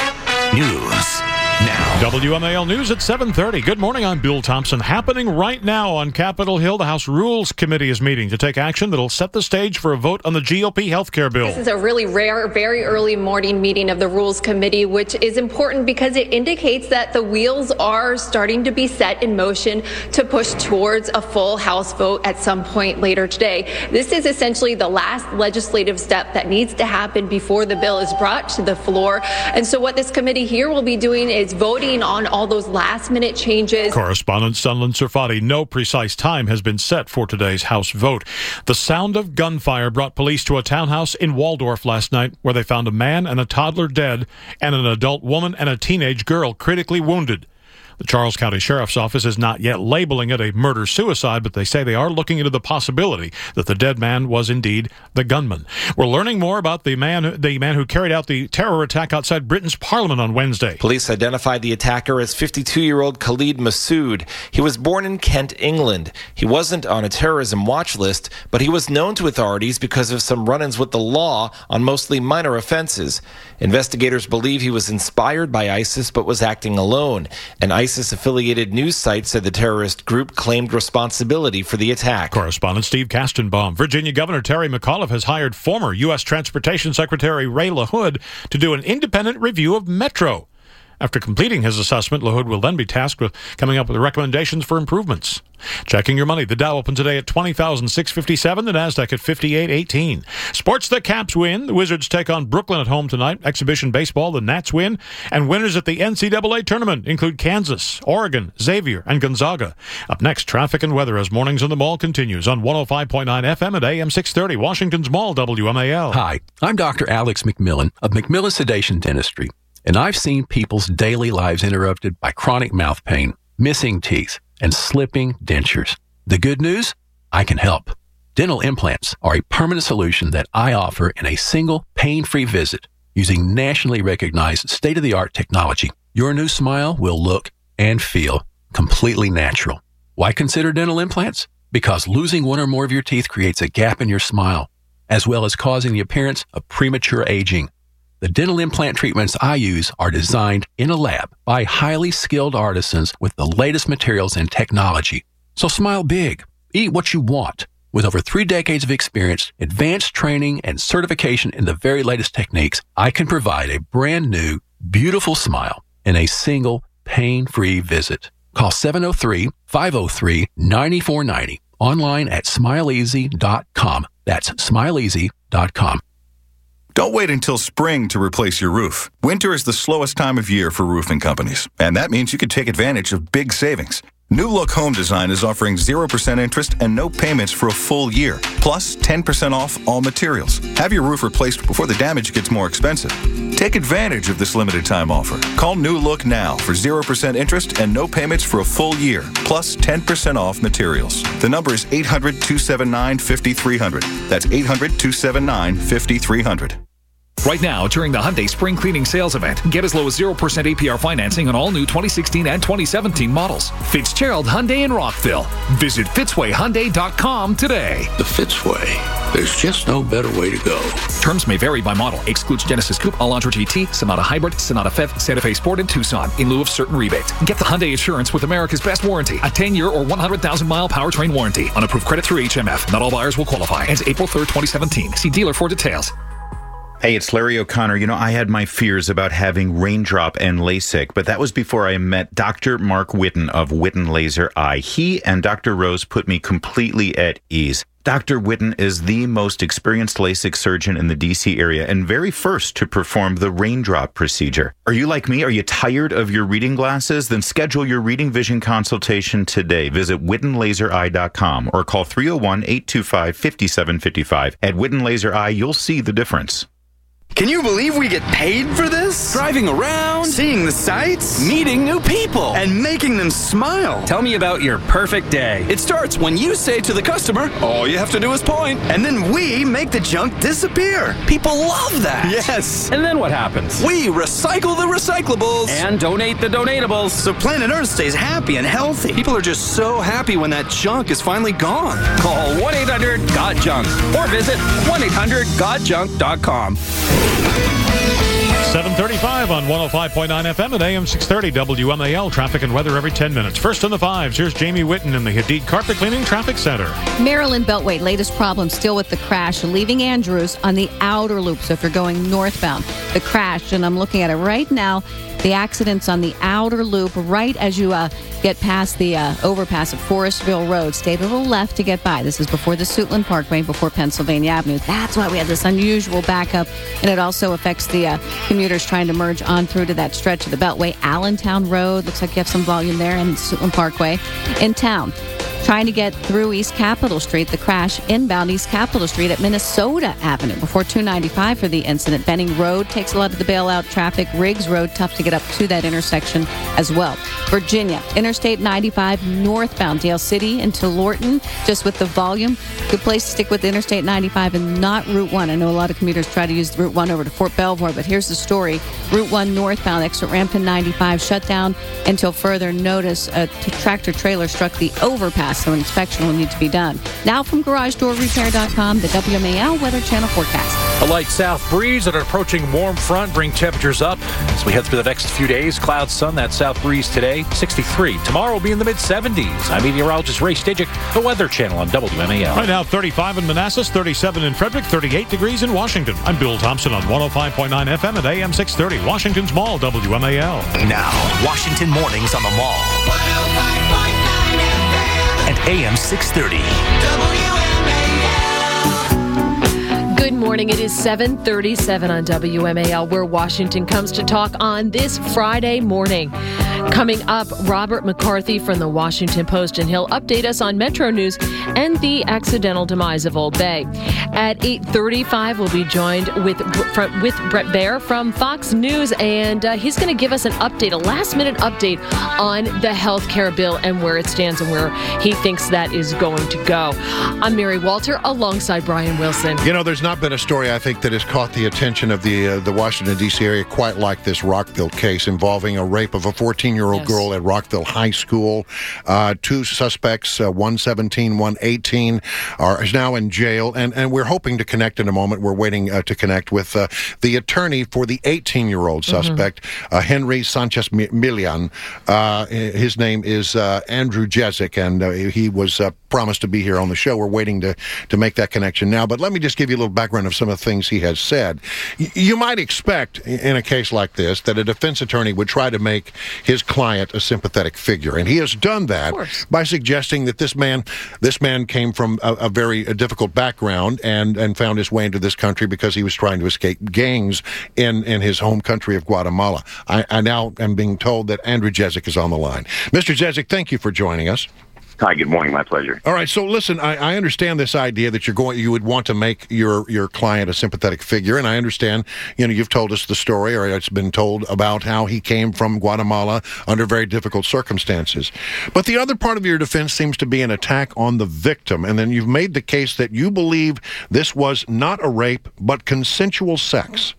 News now. WMAL News at 7:30. Good morning, I'm Bill Thompson. Happening right now on Capitol Hill, the House Rules Committee is meeting to take action that'll set the stage for a vote on the GOP health care bill. This is a really rare, very early morning meeting of the Rules Committee, which is important because it indicates that the wheels are starting to be set in motion to push towards a full House vote at some point later today. This is essentially the last legislative step that needs to happen before the bill is brought to the floor. And so what this committee here will be doing is voting on all those last-minute changes. Correspondent Sunlen Serfati. No precise time has been set for today's House vote. The sound of gunfire brought police to a townhouse in Waldorf last night where they found a man and a toddler dead and an adult woman and a teenage girl critically wounded. The Charles County Sheriff's Office is not yet labeling it a murder-suicide, but they say they are looking into the possibility that the dead man was indeed the gunman. We're learning more about the man who carried out the terror attack outside Britain's Parliament on Wednesday. Police identified the attacker as 52-year-old Khalid Massoud. He was born in Kent, England. He wasn't on a terrorism watch list, but he was known to authorities because of some run-ins with the law on mostly minor offenses. Investigators believe he was inspired by ISIS but was acting alone. An ISIS-affiliated news site said the terrorist group claimed responsibility for the attack. Correspondent Steve Kastenbaum. Virginia Governor Terry McAuliffe has hired former U.S. Transportation Secretary Ray LaHood to do an independent review of Metro. After completing his assessment, LaHood will then be tasked with coming up with recommendations for improvements. Checking your money. The Dow opened today at 20,657. The Nasdaq at 5818. Sports, the Caps win. The Wizards take on Brooklyn at home tonight. Exhibition baseball, the Nats win. And winners at the NCAA tournament include Kansas, Oregon, Xavier, and Gonzaga. Up next, traffic and weather as Mornings in the Mall continues on 105.9 FM at AM 630. Washington's Mall, WMAL. Hi, I'm Dr. Alex McMillan of McMillan Sedation Dentistry. And I've seen people's daily lives interrupted by chronic mouth pain, missing teeth, and slipping dentures. The good news? I can help. Dental implants are a permanent solution that I offer in a single pain-free visit using nationally recognized state-of-the-art technology. Your new smile will look and feel completely natural. Why consider dental implants? Because losing one or more of your teeth creates a gap in your smile, as well as causing the appearance of premature aging. The dental implant treatments I use are designed in a lab by highly skilled artisans with the latest materials and technology. So smile big. Eat what you want. With over 3 decades of experience, advanced training, and certification in the very latest techniques, I can provide a brand new, beautiful smile in a single pain-free visit. Call 703-503-9490 online at smileeasy.com. That's smileeasy.com. Don't wait until spring to replace your roof. Winter is the slowest time of year for roofing companies, and that means you could take advantage of big savings. New Look Home Design is offering 0% interest and no payments for a full year, plus 10% off all materials. Have your roof replaced before the damage gets more expensive. Take advantage of this limited time offer. Call New Look now for 0% interest and no payments for a full year, plus 10% off materials. The number is 800-279-5300. That's 800-279-5300. Right now, during the Hyundai Spring Cleaning Sales Event, get as low as 0% APR financing on all new 2016 and 2017 models. Fitzgerald Hyundai in Rockville. Visit FitzwayHyundai.com today. The Fitzway. There's just no better way to go. Terms may vary by model. Excludes Genesis Coupe, Elantra GT, Sonata Hybrid, Sonata Fev, Santa Fe Sport, and Tucson in lieu of certain rebates. Get the Hyundai Assurance with America's best warranty. A 10-year or 100,000-mile powertrain warranty. On approved credit through HMF. Not all buyers will qualify. Ends April 3rd, 2017. See dealer for details. Hey, it's Larry O'Connor. You know, I had my fears about having raindrop and LASIK, but that was before I met Dr. Mark Witten of Witten Laser Eye. He and Dr. Rose put me completely at ease. Dr. Witten is the most experienced LASIK surgeon in the D.C. area and very first to perform the raindrop procedure. Are you like me? Are you tired of your reading glasses? Then schedule your reading vision consultation today. Visit WittenLaserEye.com or call 301-825-5755. At Witten Laser Eye, you'll see the difference. Can you believe we get paid for this? Driving around, seeing the sights, meeting new people, and making them smile. Tell me about your perfect day. It starts when you say to the customer, all you have to do is point, and then we make the junk disappear. People love that. Yes. And then what happens? We recycle the recyclables. And donate the donatables. So Planet Earth stays happy and healthy. People are just so happy when that junk is finally gone. Call 1-800-GOT-JUNK or visit 1-800-GOTJUNK.com. 7:35 on 105.9 FM and AM 630 WMAL. Traffic and weather every 10 minutes. First on the fives, here's Jamie Witten in the Hadid Carpet Cleaning Traffic Center. Maryland Beltway, latest problem still with the crash, leaving Andrews on the outer loop. So if you're going northbound, the crash, and I'm looking at it right now, the accident's on the outer loop right as you get past the overpass at Forestville Road. Stay to the left to get by. This is before the Suitland Parkway, before Pennsylvania Avenue. That's why we had this unusual backup, and it also affects the commuters trying to merge on through to that stretch of the Beltway. Allentown Road, looks like you have some volume there, and Suitland Parkway. In town, trying to get through East Capitol Street, the crash inbound East Capitol Street at Minnesota Avenue before 295 for the incident. Benning Road takes a lot of the bailout traffic. Riggs Road, tough to get up to that intersection as well. Virginia, Interstate 95 northbound, Dale City into Lorton, just with the volume. Good place to stick with Interstate 95 and not Route 1. I know a lot of commuters try to use Route 1 over to Fort Belvoir, but here's the story. Route 1 northbound, exit ramp in 95, shut down until further notice. A tractor trailer struck the overpass, so an inspection will need to be done. Now from GarageDoorRepair.com, the WMAL Weather Channel forecast. A light south breeze and an approaching warm front bring temperatures up as we head through the next few days. Clouds, sun, that south breeze today, 63. Tomorrow will be in the mid-70s. I'm meteorologist Ray Stidgick, the Weather Channel on WMAL. Right now, 35 in Manassas, 37 in Frederick, 38 degrees in Washington. I'm Bill Thompson on 105.9 FM and AM 630, Washington's Mall, WMAL. Now, Washington mornings on the Mall. 105.9 FM and AM 630. Good morning. It is 7:37 on WMAL, where Washington comes to talk on this Friday morning. Coming up, Robert McCarthy from the Washington Post, and he'll update us on Metro News and the accidental demise of Old Bay. At 8:35, we'll be joined with Brett Baier from Fox News, and he's going to give us an update, a last-minute update on the health care bill and where it stands and where he thinks that is going to go. I'm Mary Walter, alongside Brian Wilson. You know, there's not been a story, I think, that has caught the attention of the Washington, D.C. area quite like this Rockville case involving a rape of a 14-year-old girl at Rockville High School. Two suspects, one 17, one 18, is now in jail, and we're hoping to connect in a moment. We're waiting to connect with the attorney for the 18-year-old suspect, Henry Sanchez Milian. His name is Andrew Jezik, and he was promised to be here on the show. We're waiting to make that connection now. But let me just give you a little background of some of the things he has said. You might expect in a case like this that a defense attorney would try to make his client a sympathetic figure. And he has done that by suggesting that this man came from a very difficult background and found his way into this country because he was trying to escape gangs in his home country of Guatemala. I now am being told that Andrew Jezik is on the line. Mr. Jezik, thank you for joining us. Hi, good morning. My pleasure. All right, so listen, I understand this idea that you would want to make your client a sympathetic figure, and I understand, you've told us the story, or it's been told about how he came from Guatemala under very difficult circumstances. But the other part of your defense seems to be an attack on the victim, and then you've made the case that you believe this was not a rape, but consensual sex.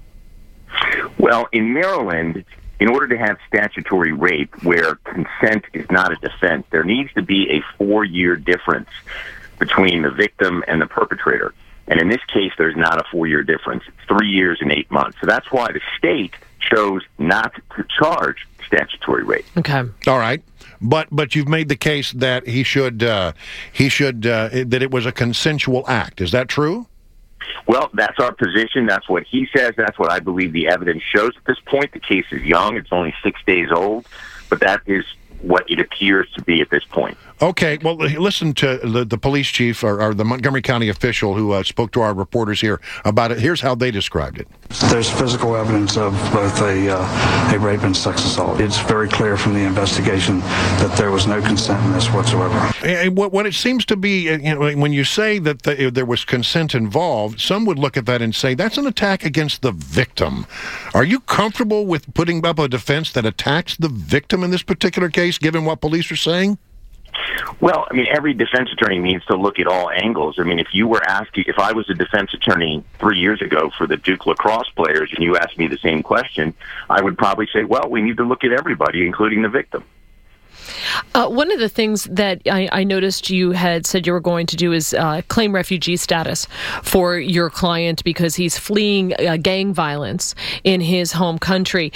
Well, in Maryland, in order to have statutory rape where consent is not a defense, there needs to be a 4-year difference between the victim and the perpetrator. And in this case, there's not a 4-year difference. It's 3 years and 8 months. So that's why the state chose not to charge statutory rape. Okay. All right. But you've made the case that that it was a consensual act. Is that true? Well, that's our position. That's what he says. That's what I believe the evidence shows at this point. The case is young. It's only 6 days old. But that is what it appears to be at this point. Okay, well, listen to the police chief or the Montgomery County official who spoke to our reporters here about it. Here's how they described it. There's physical evidence of both a rape and sex assault. It's very clear from the investigation that there was no consent in this whatsoever. What it seems to be, when you say that there was consent involved, some would look at that and say that's an attack against the victim. Are you comfortable with putting up a defense that attacks the victim in this particular case, given what police are saying? Well, I mean, every defense attorney needs to look at all angles. I mean, if I was a defense attorney 3 years ago for the Duke lacrosse players and you asked me the same question, I would probably say, well, we need to look at everybody, including the victim. One of the things that I noticed you had said you were going to do is claim refugee status for your client because he's fleeing gang violence in his home country.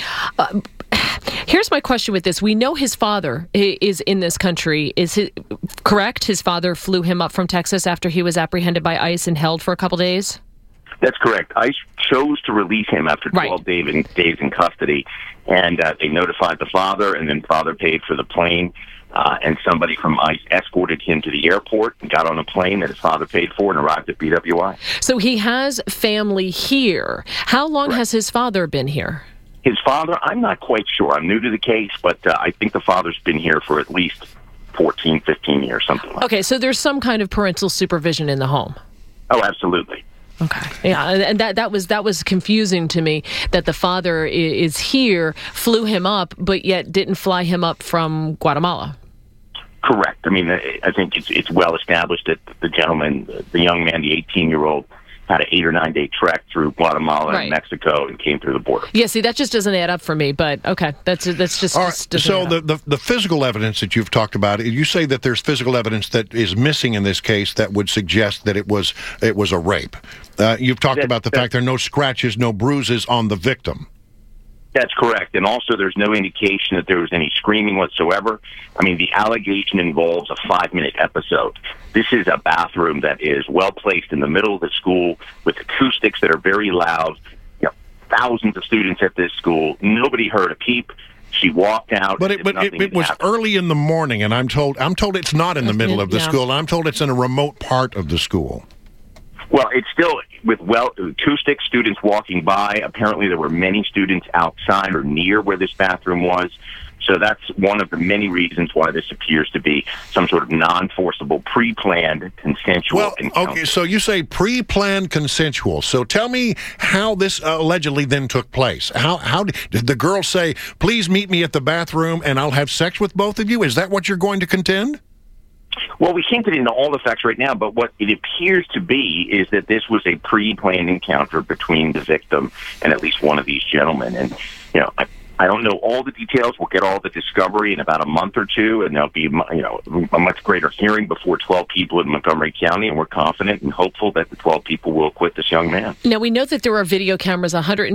Here's my question with this. We know his father is in this country. Is it correct? His father flew him up from Texas after he was apprehended by ICE and held for a couple days? That's correct. ICE chose to release him after 12 days in custody, and they notified the father, and then father paid for the plane, and somebody from ICE escorted him to the airport and got on a plane that his father paid for and arrived at BWI. So he has family here. How long has his father been here? His father, I'm not quite sure. I'm new to the case, but I think the father's been here for at least 14, 15 years, something like that. Okay, so there's some kind of parental supervision in the home. Oh, absolutely. Okay. Yeah, and that was confusing to me that the father is here, flew him up, but yet didn't fly him up from Guatemala. Correct. I mean, I think it's well established that the gentleman, the young man, the 18-year-old, had an 8 or 9 day trek through Guatemala and Mexico and came through the border. Yeah, see, that just doesn't add up for me, but okay, that's just... All right, so the physical evidence that you've talked about, you say that there's physical evidence that is missing in this case that would suggest that it was a rape. You've talked about the fact there are no scratches, no bruises on the victim. That's correct. And also there's no indication that there was any screaming whatsoever. I mean, the allegation involves a 5-minute episode. This is a bathroom that is well placed in the middle of the school with acoustics that are very loud. Thousands of students at this school. Nobody heard a peep. She walked out. But it was early in the morning, and I'm told it's not in the middle of the school. I'm told it's in a remote part of the school. Well, it's still with acoustic students walking by. Apparently, there were many students outside or near where this bathroom was. So that's one of the many reasons why this appears to be some sort of non-forcible, pre-planned, consensual encounter. Okay, so you say pre-planned consensual. So tell me how this allegedly then took place. How did the girl say, please meet me at the bathroom and I'll have sex with both of you? Is that what you're going to contend? Well, we can't get into all the facts right now, but what it appears to be is that this was a pre-planned encounter between the victim and at least one of these gentlemen. And, I don't know all the details. We'll get all the discovery in about a month or two, and there'll be, a much greater hearing before 12 people in Montgomery County, and we're confident and hopeful that the 12 people will acquit this young man. Now, we know that there are video cameras,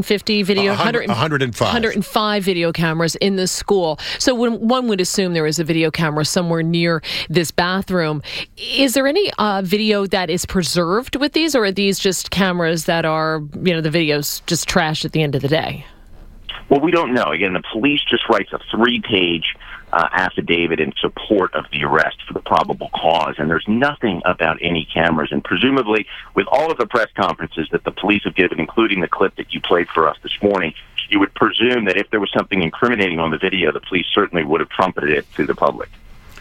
105 video cameras in the school. So one would assume there is a video camera somewhere near this bathroom. Is there any video that is preserved with these, or are these just cameras that are, the video's just trashed at the end of the day? Well, we don't know. Again, the police just writes a 3-page affidavit in support of the arrest for the probable cause, and there's nothing about any cameras. And presumably, with all of the press conferences that the police have given, including the clip that you played for us this morning, you would presume that if there was something incriminating on the video, the police certainly would have trumpeted it to the public.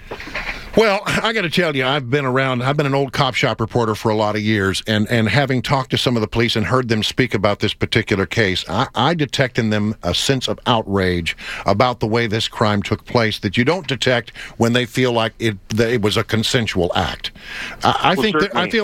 Well, I got to tell you, I've been an old cop shop reporter for a lot of years, and having talked to some of the police and heard them speak about this particular case, I detect in them a sense of outrage about the way this crime took place that you don't detect when they feel like it was a consensual act. I think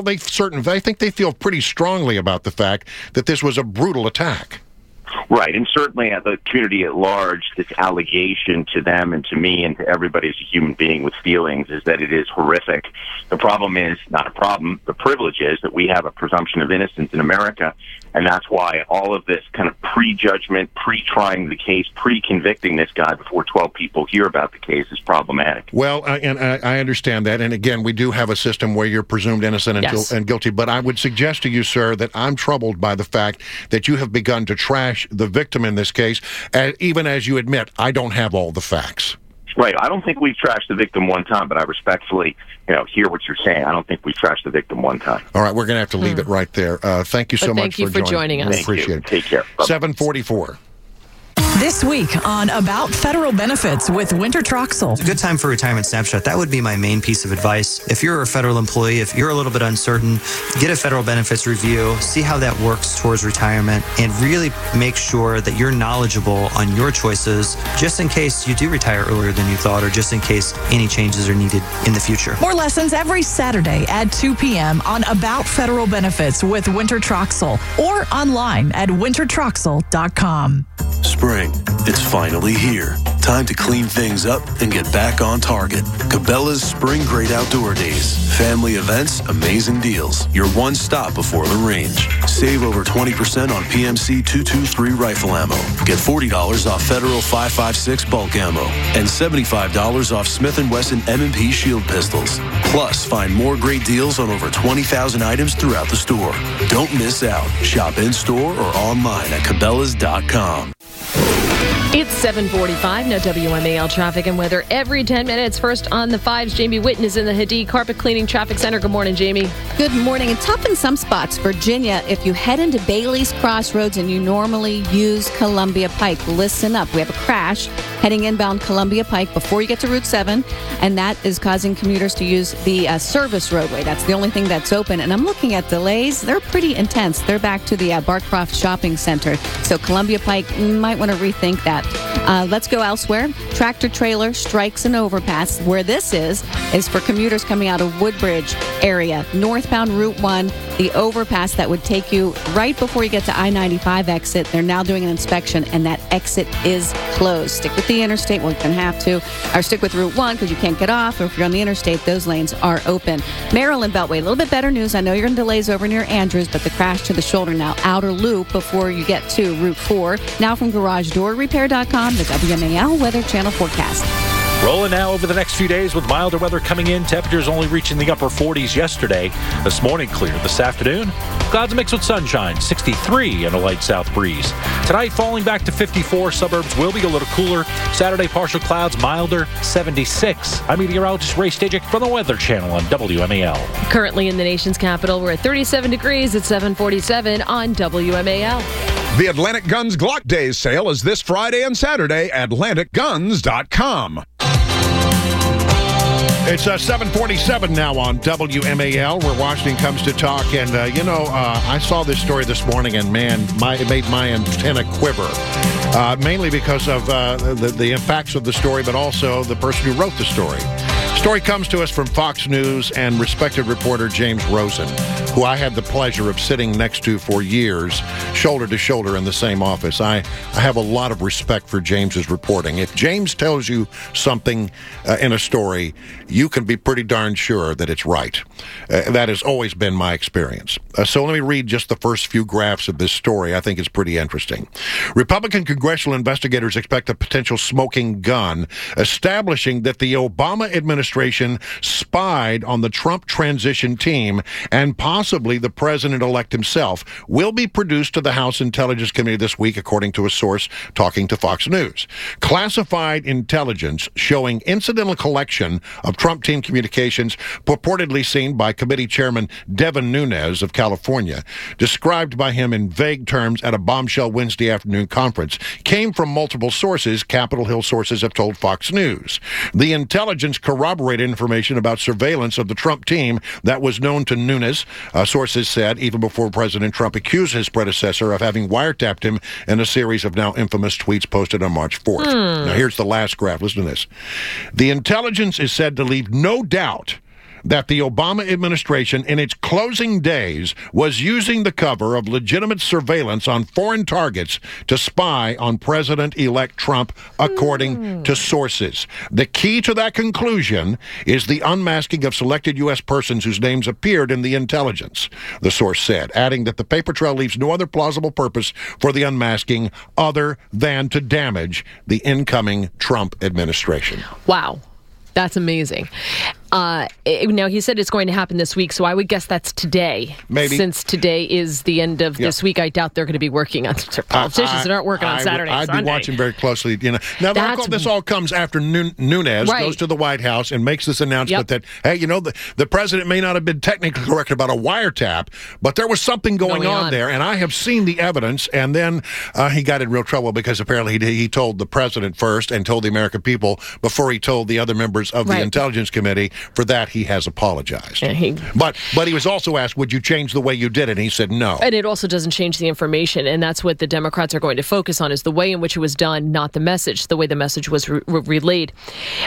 they feel pretty strongly about the fact that this was a brutal attack. Right, and certainly the community at large, this allegation to them and to me and to everybody as a human being with feelings is that it is horrific. The problem is, not a problem, the privilege is that we have a presumption of innocence in America, and that's why all of this kind of pre-judgment, pre-trying the case, pre-convicting this guy before 12 people hear about the case is problematic. Well, and I understand that, and again, we do have a system where you're presumed innocent and guilty, but I would suggest to you, sir, that I'm troubled by the fact that you have begun to trash the victim in this case, even as you admit, I don't have all the facts. Right. I don't think we've trashed the victim one time, but I respectfully, hear what you're saying. I don't think we've trashed the victim one time. All right, we're going to have to leave it right there. Thank you so much for joining us. Thank Appreciate you. it. Take care. Bye-bye. 7:44. This week on About Federal Benefits with Winter Troxel. It's a good time for Retirement Snapshot. That would be my main piece of advice. If you're a federal employee, if you're a little bit uncertain, get a federal benefits review, see how that works towards retirement, and really make sure that you're knowledgeable on your choices just in case you do retire earlier than you thought or just in case any changes are needed in the future. More lessons every Saturday at 2 p.m. on About Federal Benefits with Winter Troxel or online at wintertroxel.com. Spring, it's finally here. Time to clean things up and get back on target. Cabela's Spring Great Outdoor Days. Family events, amazing deals. Your one stop before the range. Save over 20% on PMC 223 rifle ammo. Get $40 off Federal 5.56 bulk ammo. And $75 off Smith & Wesson M&P Shield pistols. Plus, find more great deals on over 20,000 items throughout the store. Don't miss out. Shop in-store or online at Cabela's.com. It's 7:45. Now WMAL traffic and weather every 10 minutes. First on the 5s, Jamie Witten is in the Hadid Carpet Cleaning Traffic Center. Good morning, Jamie. Good morning. And tough in some spots. Virginia, if you head into Bailey's Crossroads and you normally use Columbia Pike, listen up. We have a crash heading inbound Columbia Pike before you get to Route 7, and that is causing commuters to use the service roadway. That's the only thing that's open. And I'm looking at delays. They're pretty intense. They're back to the Barcroft Shopping Center. So Columbia Pike, might want to rethink that. Let's go elsewhere. Tractor trailer strikes an overpass. Where this is for commuters coming out of Woodbridge area, northbound Route 1, the overpass that would take you right before you get to I-95 exit. They're now doing an inspection, and that exit is closed. Stick with the interstate. Well, you're going to have to. Or stick with Route 1 because you can't get off. Or if you're on the interstate, those lanes are open. Maryland Beltway, a little bit better news. I know you're in delays over near Andrews, but the crash to the shoulder now. Outer loop before you get to Route 4. Now from GarageDoorRepair.com, the WMAL Weather Channel forecast. Rolling now over the next few days with milder weather coming in. Temperatures only reaching the upper 40s yesterday. This morning clear. This afternoon, clouds mixed with sunshine. 63 and a light south breeze. Tonight falling back to 54. Suburbs will be a little cooler. Saturday partial clouds, milder. 76. I'm meteorologist Ray Stajic from the Weather Channel on WMAL. Currently in the nation's capital, we're at 37 degrees at 7:47 on WMAL. The Atlantic Guns Glock Days sale is this Friday and Saturday at AtlanticGuns.com. It's 7:47 now on WMAL, where Washington comes to talk. And, I saw this story this morning, and, man, it made my antenna quiver. Mainly because of the facts of the story, but also the person who wrote the story. Story comes to us from Fox News and respected reporter James Rosen, who I had the pleasure of sitting next to for years, shoulder to shoulder in the same office. I have a lot of respect for James's reporting. If James tells you something in a story, you can be pretty darn sure that it's right. That has always been my experience. So let me read just the first few graphs of this story. I think it's pretty interesting. Republican congressional investigators expect a potential smoking gun, establishing that the Obama administration spied on the Trump transition team and possibly the president-elect himself, will be produced to the House Intelligence Committee this week, according to a source talking to Fox News. Classified intelligence showing incidental collection of Trump team communications purportedly seen by committee chairman Devin Nunes of California, described by him in vague terms at a bombshell Wednesday afternoon conference, came from multiple sources. Capitol Hill sources have told Fox News. The intelligence corroborated information about surveillance of the Trump team that was known to Nunes. Sources said even before President Trump accused his predecessor of having wiretapped him in a series of now infamous tweets posted on March 4th. Now here's the last graph. Listen to this. The intelligence is said to leave no doubt that the Obama administration in its closing days was using the cover of legitimate surveillance on foreign targets to spy on President-elect Trump, according to sources. The key to that conclusion is the unmasking of selected U.S. persons whose names appeared in the intelligence, the source said, adding that the paper trail leaves no other plausible purpose for the unmasking other than to damage the incoming Trump administration. Wow. That's amazing. Now, he said it's going to happen this week, so I would guess that's today. Maybe. Since today is the end of this week, I doubt they're going to be working on politicians that aren't working on Saturday and Sunday. I'd be watching very closely. Now, this all comes after Nunes goes to the White House and makes this announcement that, hey, the president may not have been technically correct about a wiretap, but there was something going on there, and I have seen the evidence, and then he got in real trouble because apparently he told the president first and told the American people before he told the other members of the Intelligence Committee. For that, he has apologized. But he was also asked, would you change the way you did it? And he said no. And it also doesn't change the information, and that's what the Democrats are going to focus on, is the way in which it was done, not the message, the way the message was relayed.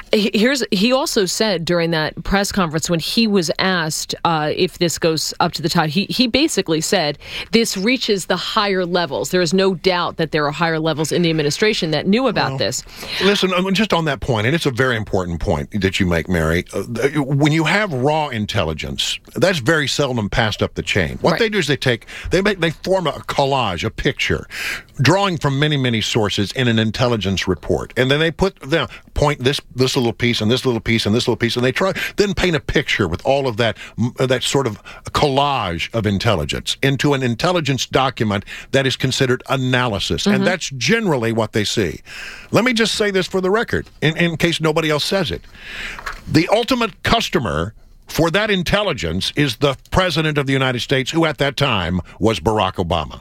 He also said during that press conference when he was asked if this goes up to the top, he basically said this reaches the higher levels. There is no doubt that there are higher levels in the administration that knew about this. Listen, just on that point, and it's a very important point that you make, Mary, when you have raw intelligence, that's very seldom passed up the chain. What they do is they form a collage, a picture, drawing from many, many sources in an intelligence report. And then they point this little piece and this little piece and this little piece, and they then paint a picture with all of that sort of collage of intelligence into an intelligence document that is considered analysis. And that's generally what they see. Let me just say this for the record, in case nobody else says it. The ultimate customer for that intelligence is the President of the United States, who at that time was Barack Obama.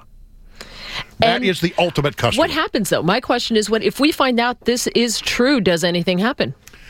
That is the ultimate customer. What happens, though? My question is, if we find out this is true, does anything happen?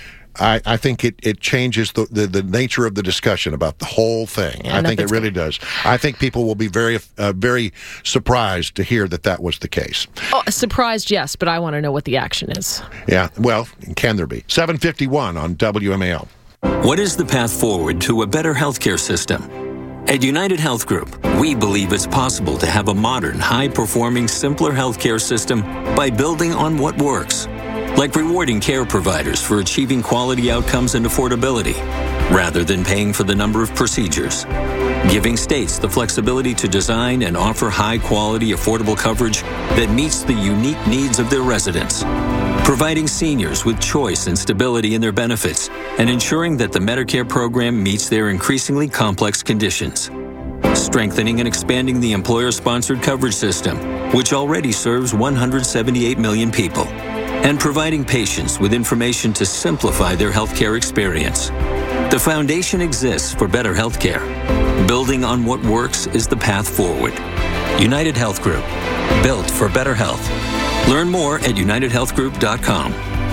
I think it changes the nature of the discussion about the whole thing. I think it really does. I think people will be very, very surprised to hear that was the case. Oh, surprised, yes, but I want to know what the action is. Yeah, well, can there be? 7:51 on WMAL. What is the path forward to a better healthcare system? At United Health Group, we believe it's possible to have a modern, high-performing, simpler healthcare system by building on what works. Like rewarding care providers for achieving quality outcomes and affordability, rather than paying for the number of procedures. Giving states the flexibility to design and offer high-quality, affordable coverage that meets the unique needs of their residents. Providing seniors with choice and stability in their benefits, and ensuring that the Medicare program meets their increasingly complex conditions. Strengthening and expanding the employer-sponsored coverage system, which already serves 178 million people. And providing patients with information to simplify their healthcare experience. The foundation exists for better healthcare. Building on what works is the path forward. United Health Group, built for better health. Learn more at unitedhealthgroup.com.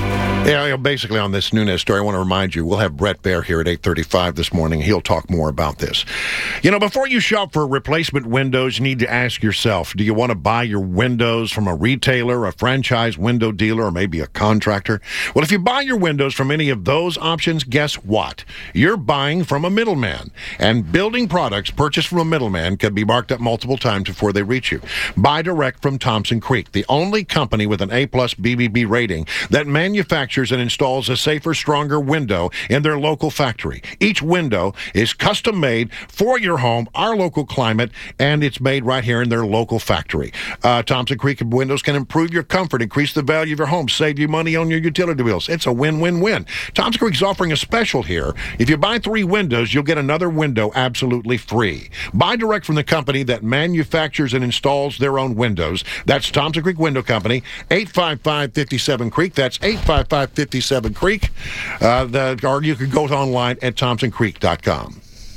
Yeah, basically on this Nunes story, I want to remind you, we'll have Brett Baer here at 8:35 this morning. He'll talk more about this. Before you shop for replacement windows, you need to ask yourself, do you want to buy your windows from a retailer, a franchise window dealer, or maybe a contractor? Well, if you buy your windows from any of those options, guess what? You're buying from a middleman. And building products purchased from a middleman can be marked up multiple times before they reach you. Buy direct from Thompson Creek, the only company with an A+ BBB rating that manufactures and installs a safer, stronger window in their local factory. Each window is custom made for your home, our local climate, and it's made right here in their local factory. Thompson Creek windows can improve your comfort, increase the value of your home, save you money on your utility bills. It's a win-win-win. Thompson Creek is offering a special here. If you buy 3 windows, you'll get another window absolutely free. Buy direct from the company that manufactures and installs their own windows. That's Thompson Creek Window Company, 855-57 Creek. That's 855-57 Creek. Or you can go online at thompsoncreek.com.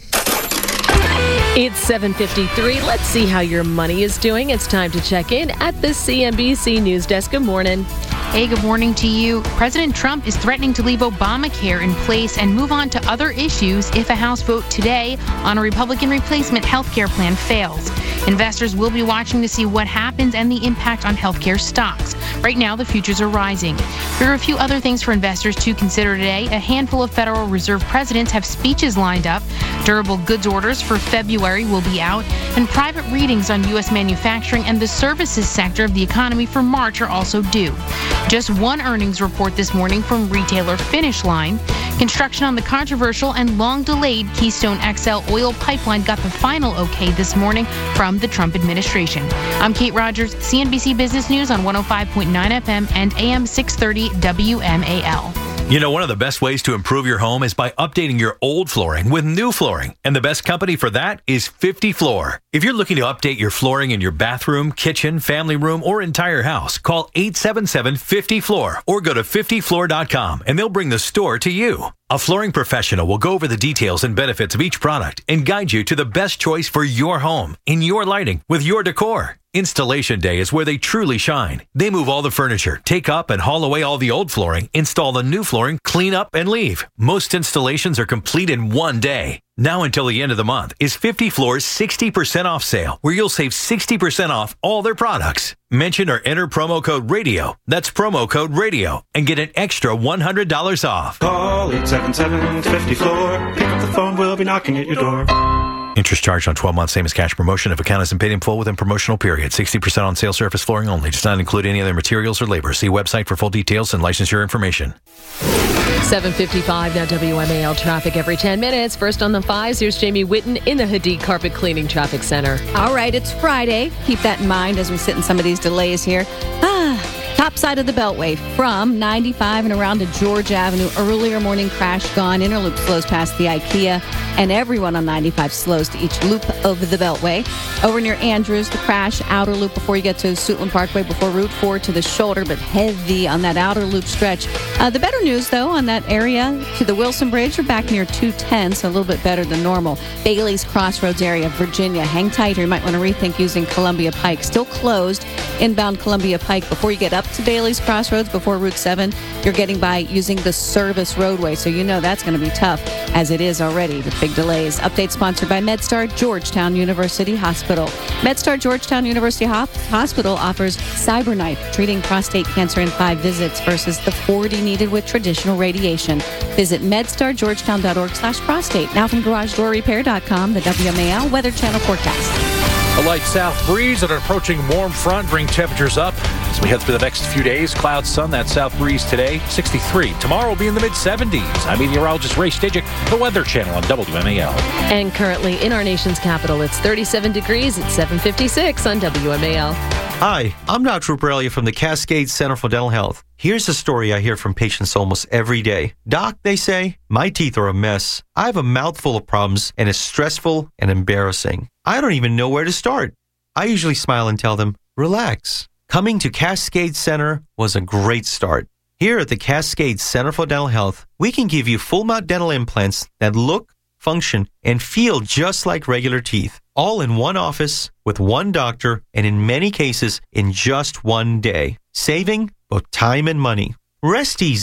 It's 7:53. Let's see how your money is doing. It's time to check in at the CNBC News Desk. Good morning. Hey, good morning to you. President Trump is threatening to leave Obamacare in place and move on to other issues if a House vote today on a Republican replacement health care plan fails. Investors will be watching to see what happens and the impact on healthcare stocks. Right now, the futures are rising. There are a few other things for investors to consider today. A handful of Federal Reserve presidents have speeches lined up. Durable goods orders for February will be out, and private readings on U.S. manufacturing and the services sector of the economy for March are also due. Just one earnings report this morning from retailer Finish Line. Construction on the controversial and long-delayed Keystone XL oil pipeline got the final okay this morning from the Trump administration. I'm Kate Rogers, CNBC Business News on 105.9 FM and AM 630 WMAL. One of the best ways to improve your home is by updating your old flooring with new flooring. And the best company for that is 50 Floor. If you're looking to update your flooring in your bathroom, kitchen, family room, or entire house, call 877-50-FLOOR or go to 50floor.com and they'll bring the store to you. A flooring professional will go over the details and benefits of each product and guide you to the best choice for your home, in your lighting, with your decor. Installation day is where they truly shine. They move all the furniture, take up and haul away all the old flooring, install the new flooring, clean up, and leave. Most installations are complete in one day. Now until the end of the month is 50 Floor's 60% off sale, where you'll save 60% off all their products. Mention or enter promo code RADIO. That's promo code RADIO and get an extra $100 off. Call 877-50-FLOOR. Pick up the phone, we'll be knocking at your door. Interest charged on 12-month same as cash promotion if account isn't paid in full within promotional period. 60% on sale surface flooring only. Does not include any other materials or labor. See website for full details and licensure information. 7:55 now. WMAL traffic every 10 minutes. First on the 5s, here's Jamie Whitten in the Hadid Carpet Cleaning Traffic Center. All right, it's Friday. Keep that in mind as we sit in some of these delays here. Top side of the Beltway from 95 and around to George Avenue. Earlier morning crash gone. Interloop slows past the IKEA. And everyone on 95 slows to each loop over the Beltway. Over near Andrews, the crash. Outer loop before you get to Suitland Parkway before Route 4 to the shoulder, but heavy on that outer loop stretch. The better news, though, on that area to the Wilson Bridge, you're back near 210, so a little bit better than normal. Bailey's Crossroads area, Virginia. Hang tight, or you might want to rethink using Columbia Pike. Still closed inbound Columbia Pike before you get up to Bailey's Crossroads before Route 7. You're getting by using the service roadway, so you know that's going to be tough, as it is already with big delays. Update sponsored by MedStar Georgetown University Hospital. MedStar Georgetown University Hospital offers CyberKnife, treating prostate cancer in 5 visits versus the 40 needed with traditional radiation. Visit medstargeorgetown.org/prostate. Now from GarageDoorRepair.com, the WMAL Weather Channel forecast. A light south breeze and an approaching warm front bring temperatures up as we head through the next few days. Clouds, sun, that south breeze today, 63. Tomorrow will be in the mid-70s. I'm meteorologist Ray Stajic, the Weather Channel on WMAL. And currently in our nation's capital, it's 37 degrees. It's 7:56 on WMAL. Hi, I'm Dr. Rupert Elliott from the Cascade Center for Dental Health. Here's a story I hear from patients almost every day. Doc, they say, my teeth are a mess. I have a mouthful of problems and it's stressful and embarrassing. I don't even know where to start. I usually smile and tell them, relax. Coming to Cascade Center was a great start. Here at the Cascade Center for Dental Health, we can give you full mouth dental implants that look, function, and feel just like regular teeth. All in one office with one doctor and in many cases in just one day, saving both time and money. Rest easy.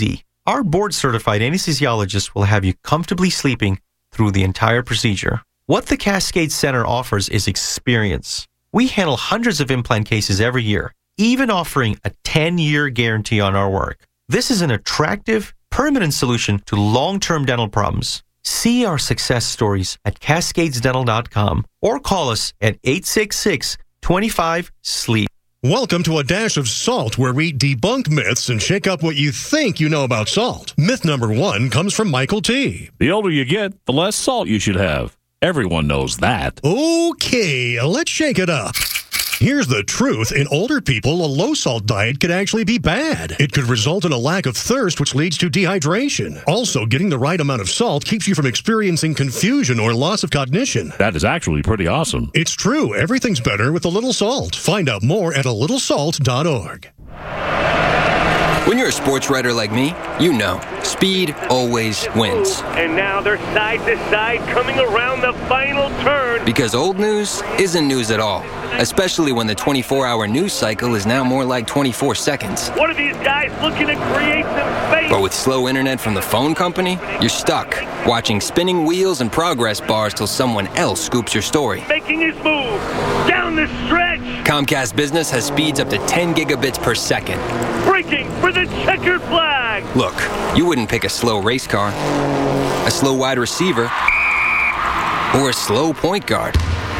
Our board-certified anesthesiologist will have you comfortably sleeping through the entire procedure. What the Cascade Center offers is experience. We handle hundreds of implant cases every year, even offering a 10-year guarantee on our work. This is an attractive, permanent solution to long-term dental problems. See our success stories at cascadesdental.com or call us at 866-25-SLEEP. Welcome to A Dash of Salt, where we debunk myths and shake up what you think you know about salt. Myth number 1 comes from Michael T. The older you get, the less salt you should have. Everyone knows that. Okay, let's shake it up. Here's the truth. In older people, a low-salt diet could actually be bad. It could result in a lack of thirst, which leads to dehydration. Also, getting the right amount of salt keeps you from experiencing confusion or loss of cognition. That is actually pretty awesome. It's true. Everything's better with a little salt. Find out more at alittlesalt.org. When you're a sports writer like me, you know, speed always wins. And now they're side to side coming around the final turn. Because old news isn't news at all, especially when the 24-hour news cycle is now more like 24 seconds. What are these guys looking to create some space? But with slow internet from the phone company, you're stuck, watching spinning wheels and progress bars till someone else scoops your story. Making his move down the stretch. Comcast Business has speeds up to 10 gigabits per second. Breaking for the checkered flag. Look, you wouldn't pick a slow race car, a slow wide receiver, or a slow point guard.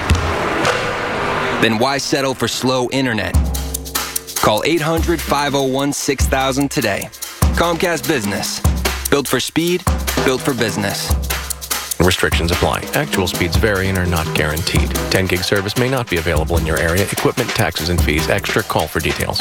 Then why settle for slow internet? Call 800-501-6000 today. Comcast Business. Built for speed, built for business. Restrictions apply. Actual speeds vary and are not guaranteed. 10 gig service may not be available in your area. Equipment, taxes, and fees extra. Call for details.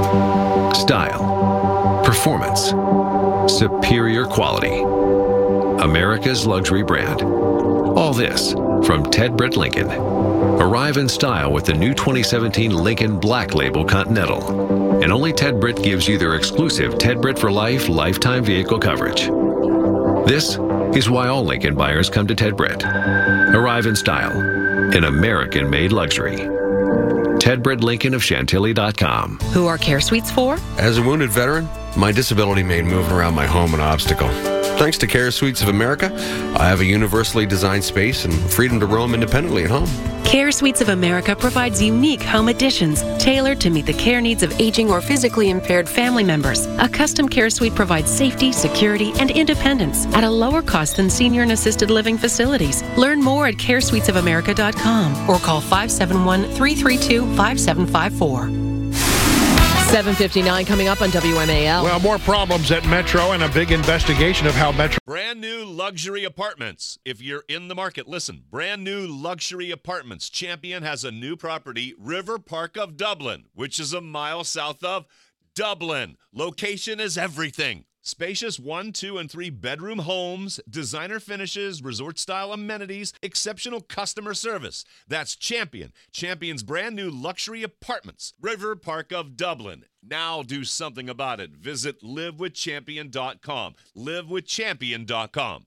Style, performance, superior quality. America's luxury brand. All this from Ted Britt Lincoln. Arrive in style with the new 2017 Lincoln Black Label Continental. And only Ted Britt gives you their exclusive Ted Britt for Life lifetime vehicle coverage. This is why all Lincoln buyers come to Ted Britt. Arrive in style, in American-made luxury. Ted Britt Lincoln of Chantilly.com. Who are Care Suites for? As a wounded veteran, my disability made moving around my home an obstacle. Thanks to Care Suites of America, I have a universally designed space and freedom to roam independently at home. Care Suites of America provides unique home additions tailored to meet the care needs of aging or physically impaired family members. A custom care suite provides safety, security, and independence at a lower cost than senior and assisted living facilities. Learn more at caresuitesofamerica.com or call 571-332-5754. 7:59 coming up on WMAL. Well, more problems at Metro and a big investigation of how Metro... Brand new luxury apartments. If you're in the market, listen. Brand new luxury apartments. Champion has a new property, River Park of Dublin, which is a mile south of Dublin. Location is everything. Spacious 1, 2, and 3 bedroom homes, designer finishes, resort-style amenities, exceptional customer service. That's Champion. Champion's brand new luxury apartments. River Park of Dublin. Now do something about it. Visit livewithchampion.com. livewithchampion.com.